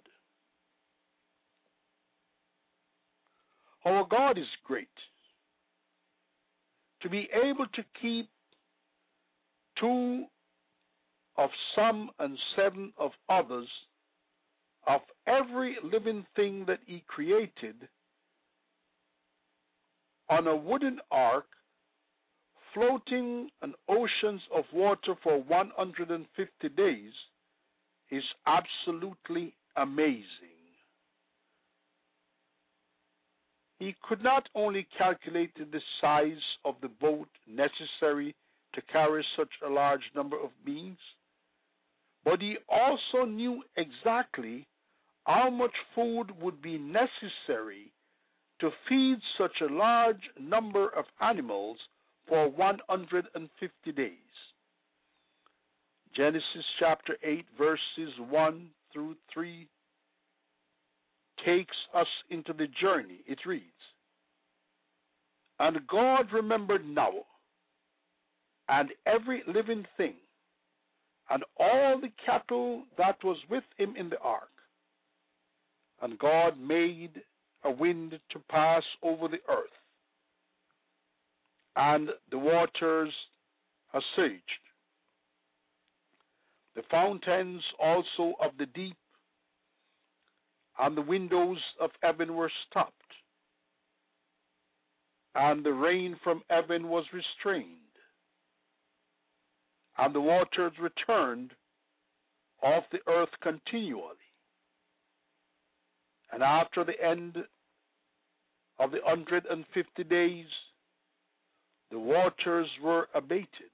Our God is great. To be able to keep 2 of some and 7 of others, of every living thing that he created, on a wooden ark, floating on oceans of water for 150 days, is absolutely amazing. He could not only calculate the size of the boat necessary to carry such a large number of beings, but he also knew exactly how much food would be necessary to feed such a large number of animals for 150 days. Genesis chapter 8, verses 1 through 3 takes us into the journey. It reads, "And God remembered Noah, and every living thing, and all the cattle that was with him in the ark. And God made a wind to pass over the earth, and the waters assuaged. The fountains also of the deep and the windows of heaven were stopped, and the rain from heaven was restrained, and the waters returned off the earth continually. And after the end of the 150 days, the waters were abated.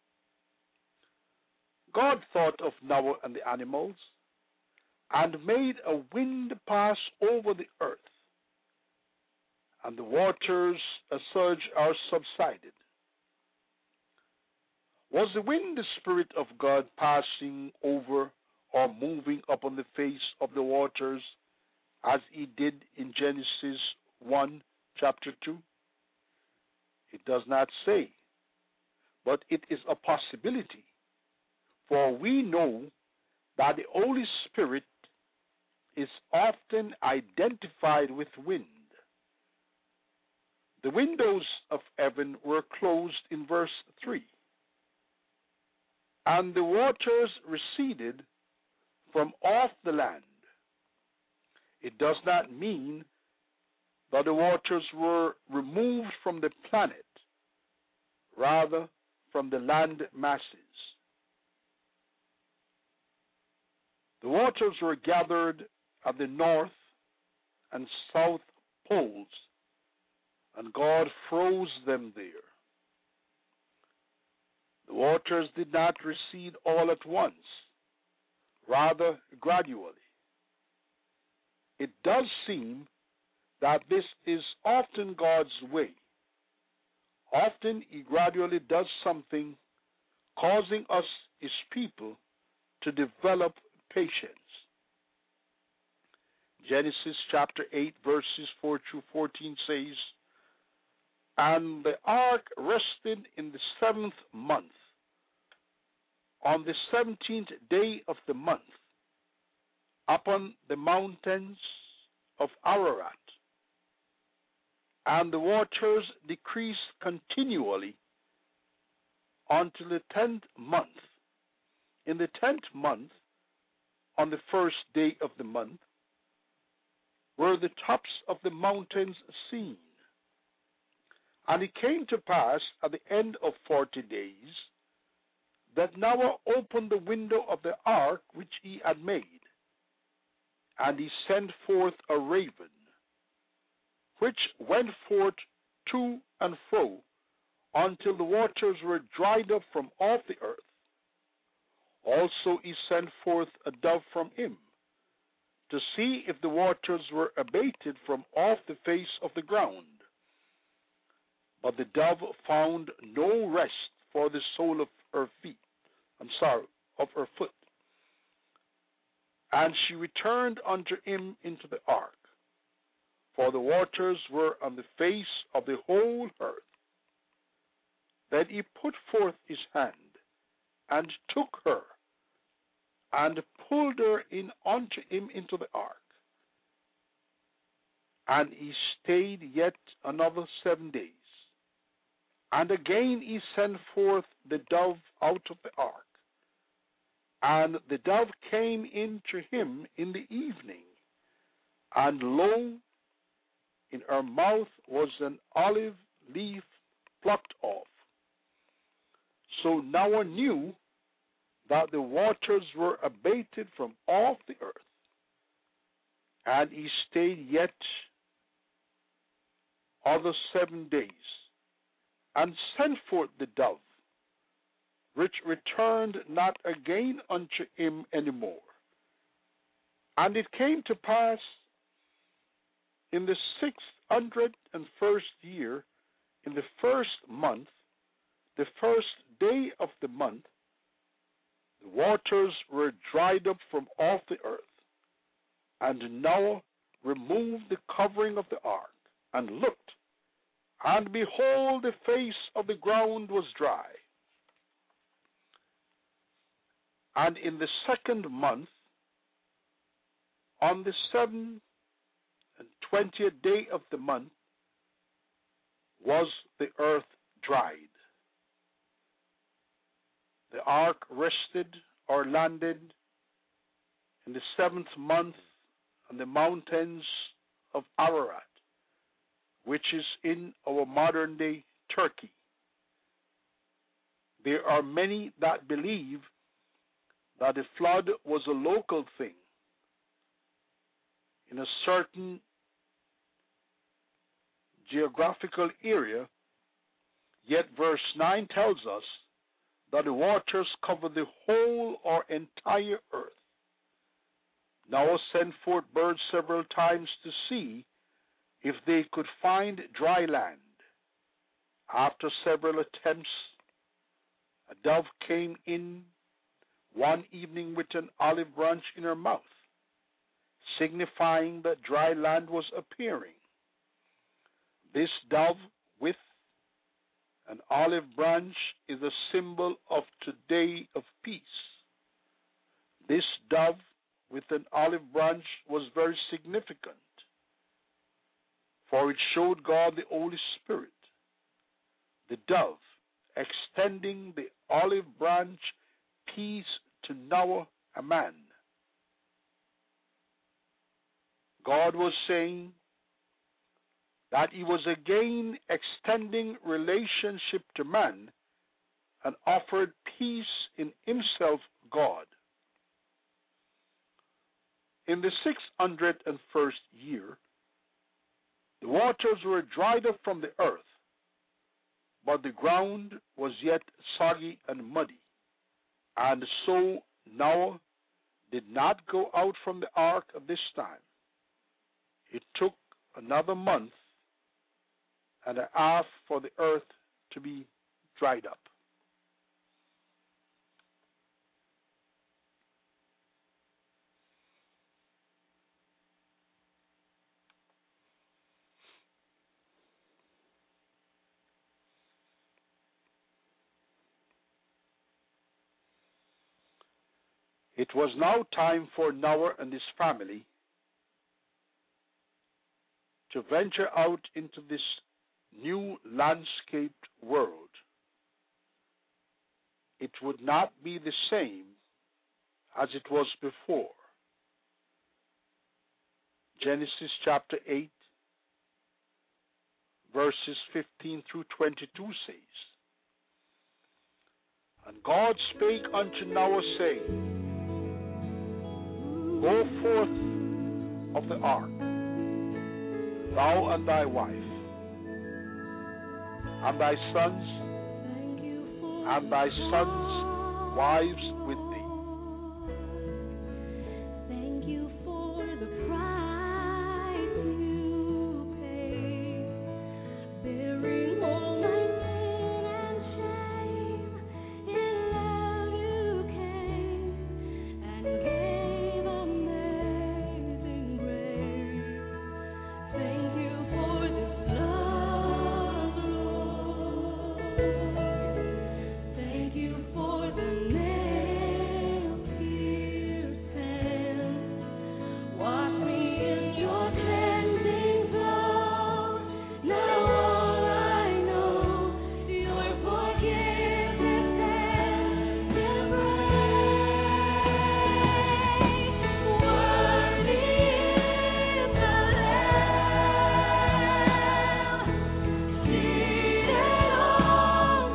God thought of Noah and the animals, and made a wind pass over the earth, and the waters assuaged or subsided." Was the wind the Spirit of God passing over or moving upon the face of the waters as he did in Genesis 1, chapter 2? It does not say, but it is a possibility, for we know that the Holy Spirit is often identified with wind. The windows of heaven were closed in verse 3, and the waters receded from off the land. It does not mean that the waters were removed from the planet, rather from the land masses. The waters were gathered at the north and south poles, and God froze them there. The waters did not recede all at once, rather gradually. It does seem that this is often God's way. Often he gradually does something, causing us, his people, to develop patience. Genesis chapter 8, verses 4 through 14 says, "And the ark rested in the 7th month, on the 17th day of the month, upon the mountains of Ararat. And the waters decreased continually until the 10th month. In the 10th month, on the 1st day of the month, were the tops of the mountains seen. And it came to pass at the end of 40 days that Noah opened the window of the ark which he had made, and he sent forth a raven, which went forth to and fro until the waters were dried up from off the earth. Also he sent forth a dove from him, to see if the waters were abated from off the face of the ground. But the dove found no rest for the sole of her foot. And she returned unto him into the ark, for the waters were on the face of the whole earth. Then he put forth his hand, and took her, and pulled her in unto him into the ark. And he stayed yet another 7 days. And again he sent forth the dove out of the ark. And the dove came in to him in the evening, and lo, in her mouth was an olive leaf plucked off. So Noah knew that the waters were abated from off the earth. And he stayed yet other 7 days, and sent forth the dove, which returned not again unto him any more. And it came to pass in the 601st year, in the first month, the first day of the month, the waters were dried up from off the earth. And Noah removed the covering of the ark, and looked, and behold, the face of the ground was dry. And in the 2nd month, on the 27th day of the month, was the earth dried. The ark rested or landed in the 7th month on the mountains of Ararat, which is in our modern-day Turkey. There are many that believe that the flood was a local thing in a certain geographical area, yet verse 9 tells us that the waters covered the whole or entire earth. Noah sent forth birds several times to see if they could find dry land. After several attempts, a dove came in one evening with an olive branch in her mouth, signifying that dry land was appearing. This dove with an olive branch is a symbol of today of peace. This dove with an olive branch was very significant, for it showed God the Holy Spirit. The dove extending the olive branch, peace to Noah, a man. God was saying that he was again extending relationship to man and offered peace in himself, God. In the 601st year, the waters were dried up from the earth, but the ground was yet soggy and muddy. And so Noah did not go out from the ark at this time. It took another month and a half for the earth to be dried up. It was now time for Noah and his family to venture out into this new landscaped world. It would not be the same as it was before. Genesis chapter 8, verses 15 through 22 says, And God spake unto Noah, saying, Go forth of the ark, thou and thy wife, and thy sons, and thy sons' wives with thee. Thank you for the price you paid, bearing all my sin and shame. In love you came and gave amazing grace. Thank you for this love, Lord. Thank you for the nail-pierced hands. Wash me in your cleansing flow. Now all I know, your forgiveness and embrace. Worthy is the Lamb, seated on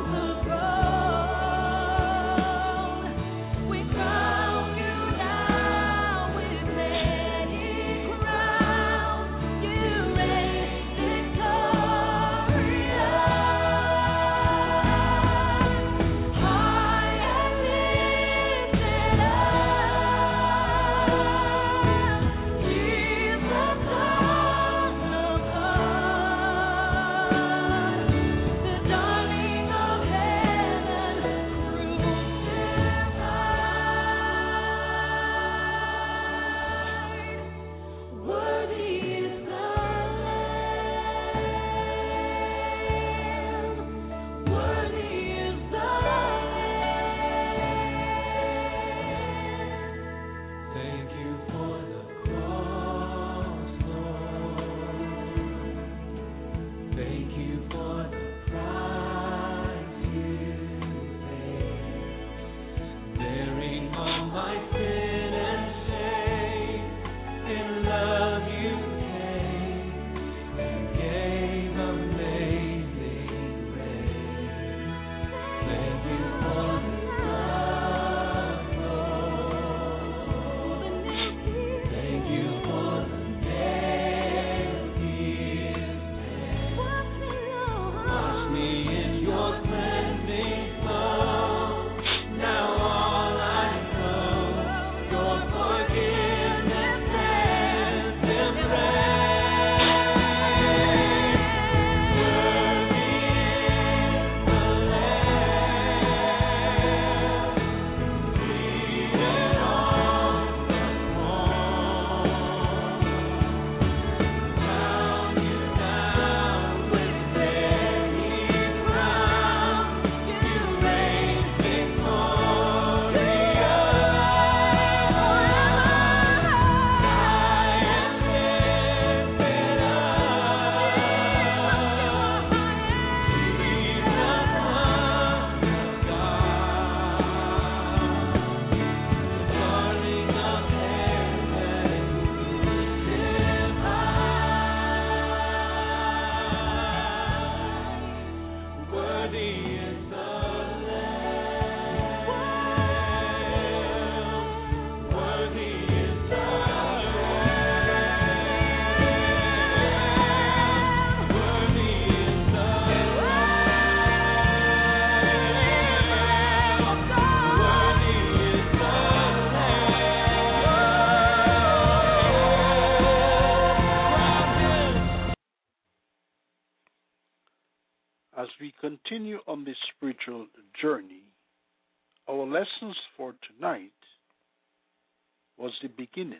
As we continue on this spiritual journey, our lessons for tonight was the beginning.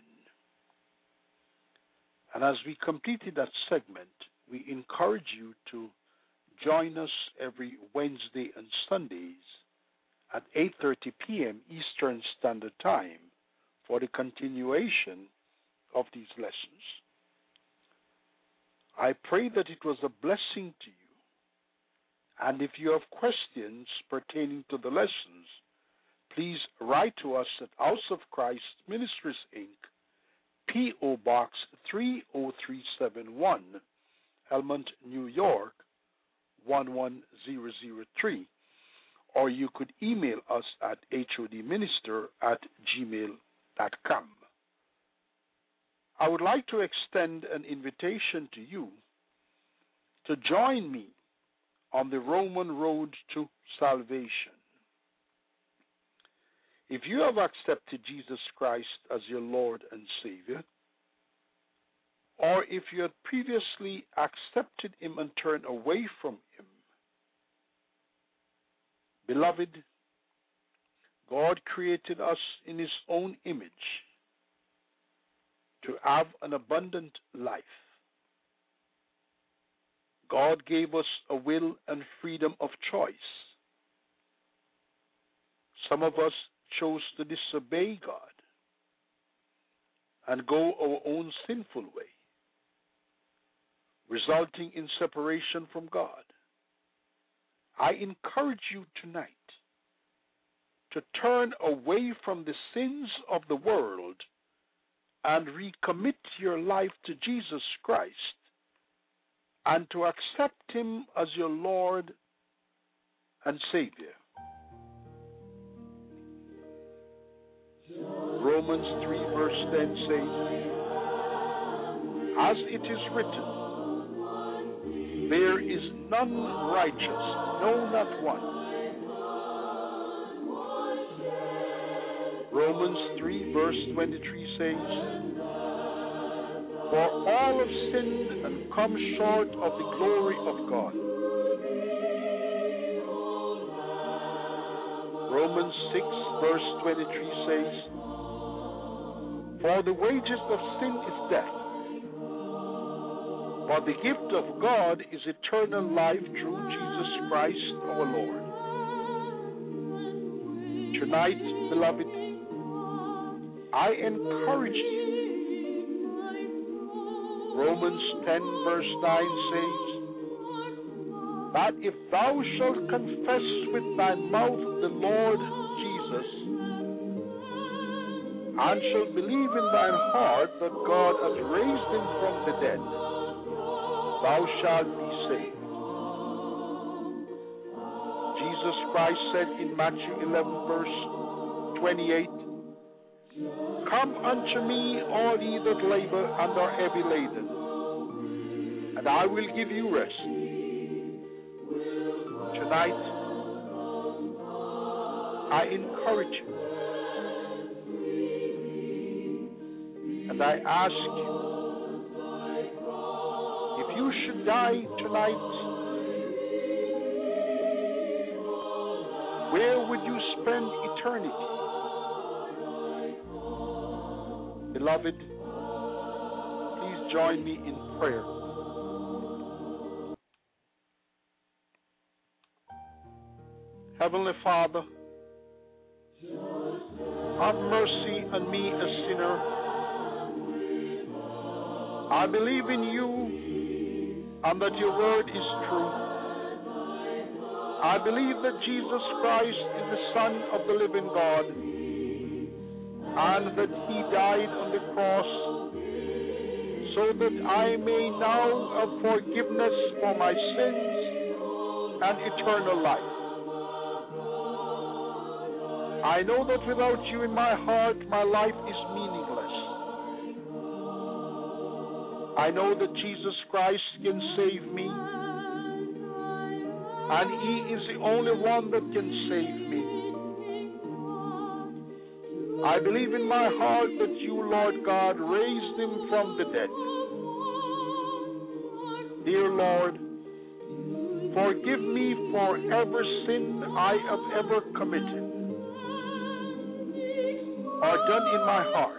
And as we completed that segment, we encourage you to join us every Wednesday and Sundays at 8:30 p.m. Eastern Standard Time for the continuation of these lessons. I pray that it was a blessing to you. And if you have questions pertaining to the lessons, please write to us at House of Christ Ministries, Inc., P.O. Box 30371, Helmond, New York, 11003, or you could email us at hodminister@gmail.com. I would like to extend an invitation to you to join me on the Roman road to salvation. If you have accepted Jesus Christ as your Lord and Savior, or if you had previously accepted Him and turned away from Him, beloved, God created us in His own image to have an abundant life. God gave us a will and freedom of choice. Some of us chose to disobey God and go our own sinful way, resulting in separation from God. I encourage you tonight to turn away from the sins of the world and recommit your life to Jesus Christ and to accept Him as your Lord and Savior. Romans 3 verse 10 says, as it is written, there is none righteous, no, not one. Romans 3 verse 23 says, for all have sinned and come short of the glory of God. Romans 6 verse 23 says, for the wages of sin is death, but the gift of God is eternal life through Jesus Christ our Lord. Tonight, beloved, I encourage you. Romans 10 verse 9 says, that if thou shalt confess with thy mouth the Lord Jesus, and shalt believe in thine heart that God hath raised him from the dead, thou shalt be saved. Jesus Christ said in Matthew 11 verse 28, come unto me, all ye that labor and are heavy laden, and I will give you rest. Tonight, I encourage you, and I ask you, if you should die tonight, where would you spend eternity? Beloved, please join me in prayer. Heavenly Father, have mercy on me, a sinner. I believe in you and that your word is true. I believe that Jesus Christ is the Son of the living God, and that he died on the cross so that I may now have forgiveness for my sins and eternal life. I know that without you in my heart, my life is meaningless. I know that Jesus Christ can save me, and he is the only one that can save me. I believe in my heart that you, Lord God, raised him from the dead. Dear Lord, Forgive me for every sin I have ever committed or done in my heart.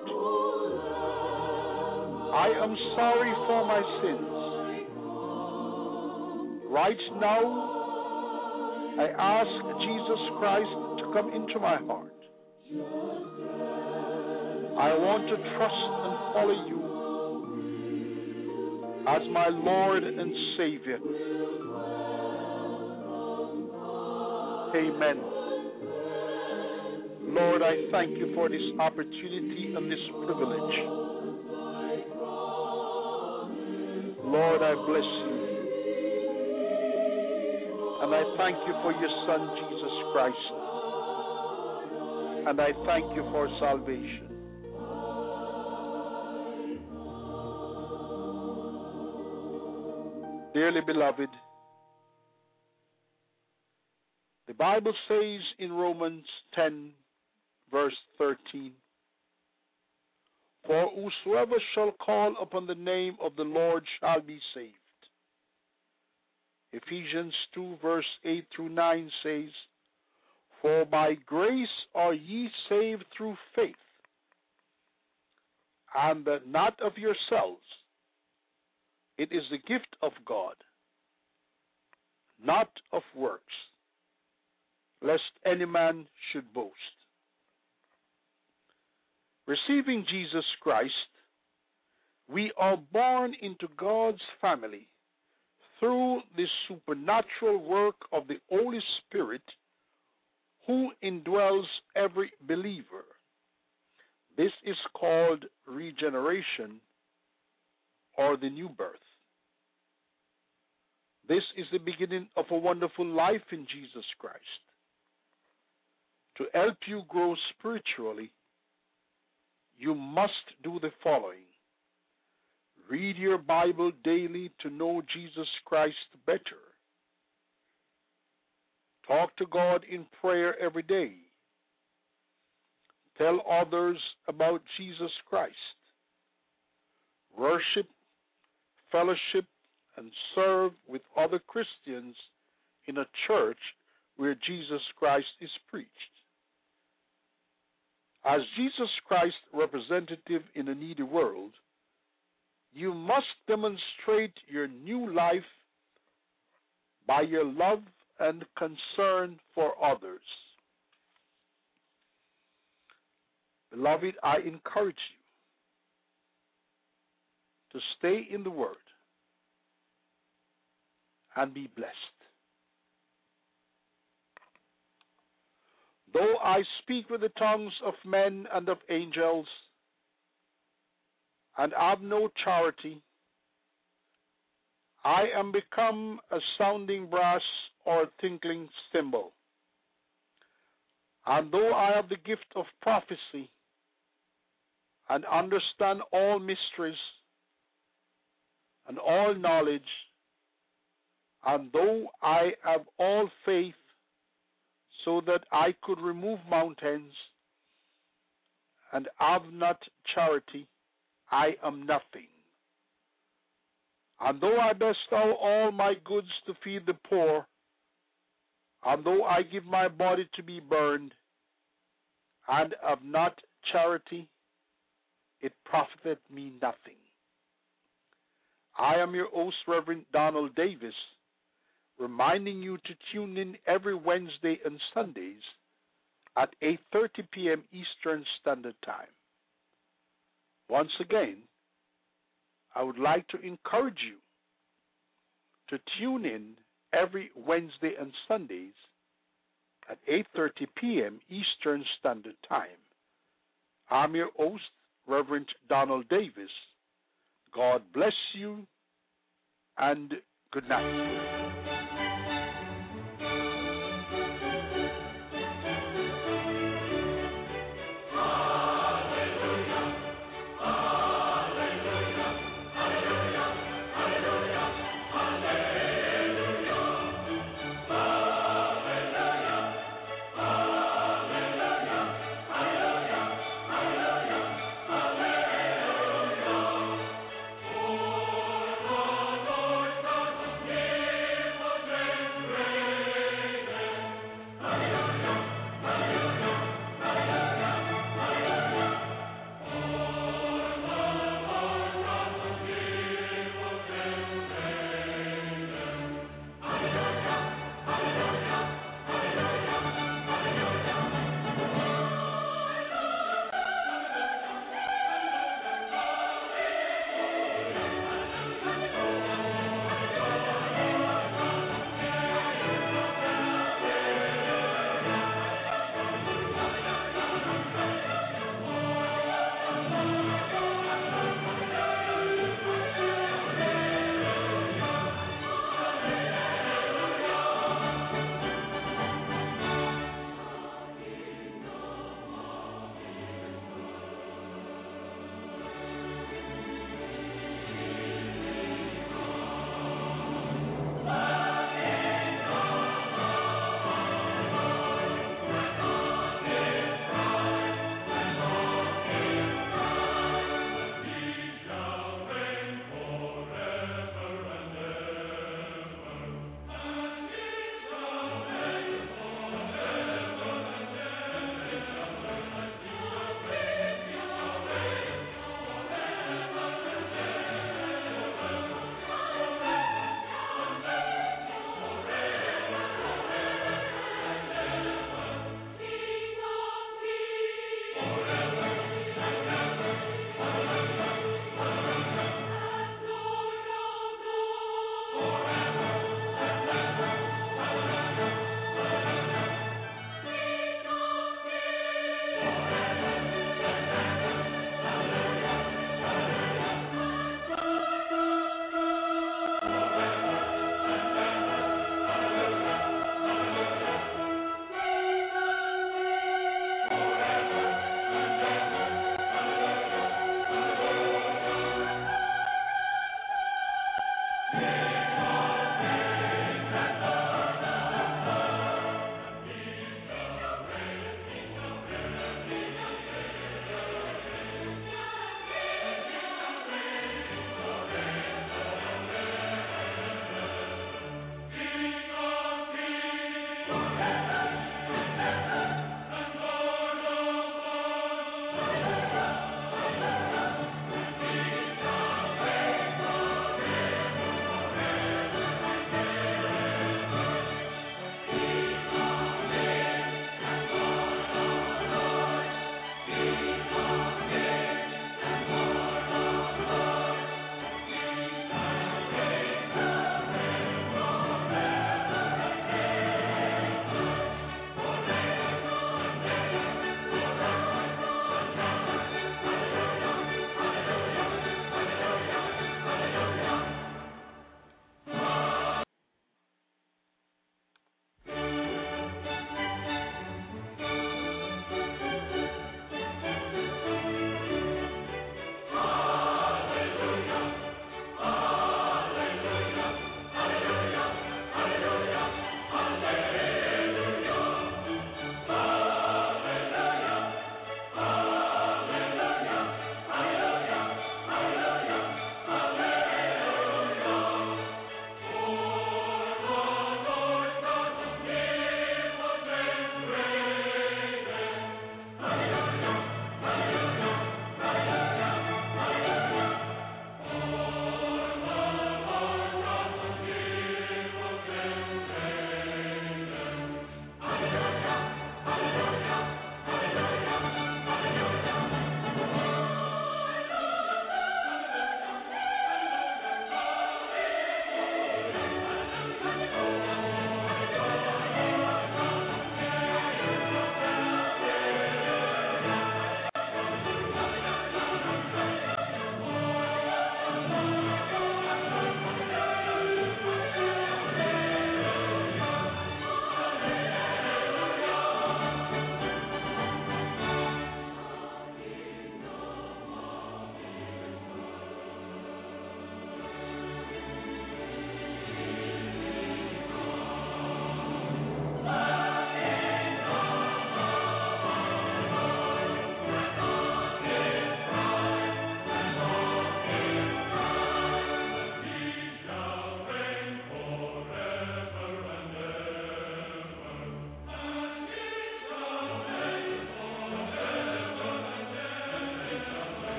I am sorry for my sins. Right now, I ask Jesus Christ to come into my heart. I want to trust and follow you as my Lord and Savior. Amen. Lord, I thank you for this opportunity and this privilege. Lord, I bless you. And I thank you for your Son, Jesus Christ. And I thank you for salvation. Dearly beloved, the Bible says in Romans 10, verse 13, for whosoever shall call upon the name of the Lord shall be saved. Ephesians 2, verse 8 through 9 says, for by grace are ye saved through faith, and that not of yourselves. It is the gift of God, not of works, lest any man should boast. Receiving Jesus Christ, we are born into God's family through the supernatural work of the Holy Spirit who indwells every believer. This is called regeneration or the new birth. This is the beginning of a wonderful life in Jesus Christ. To help you grow spiritually, you must do the following. Read your Bible daily to know Jesus Christ better. Talk to God in prayer every day. Tell others about Jesus Christ. Worship, fellowship, and serve with other Christians in a church where Jesus Christ is preached. As Jesus Christ's representative in a needy world, you must demonstrate your new life by your love and concern for others. Beloved, I encourage you to stay in the Word and be blessed. Though I speak with the tongues of men and of angels, and have no charity, I am become a sounding brass or a tinkling cymbal. And though I have the gift of prophecy and understand all mysteries and all knowledge, and though I have all faith so that I could remove mountains and have not charity, I am nothing. And though I bestow all my goods to feed the poor, and though I give my body to be burned, and have not charity, it profiteth me nothing. I am your host, Reverend Donald Davis, reminding you to tune in every Wednesday and Sundays at 8:30 p.m. Eastern Standard Time. Once again, I would like to encourage you to tune in every Wednesday and Sundays at 8:30 p.m. Eastern Standard Time. I'm your host, Reverend Donald Davis. God bless you, and good night.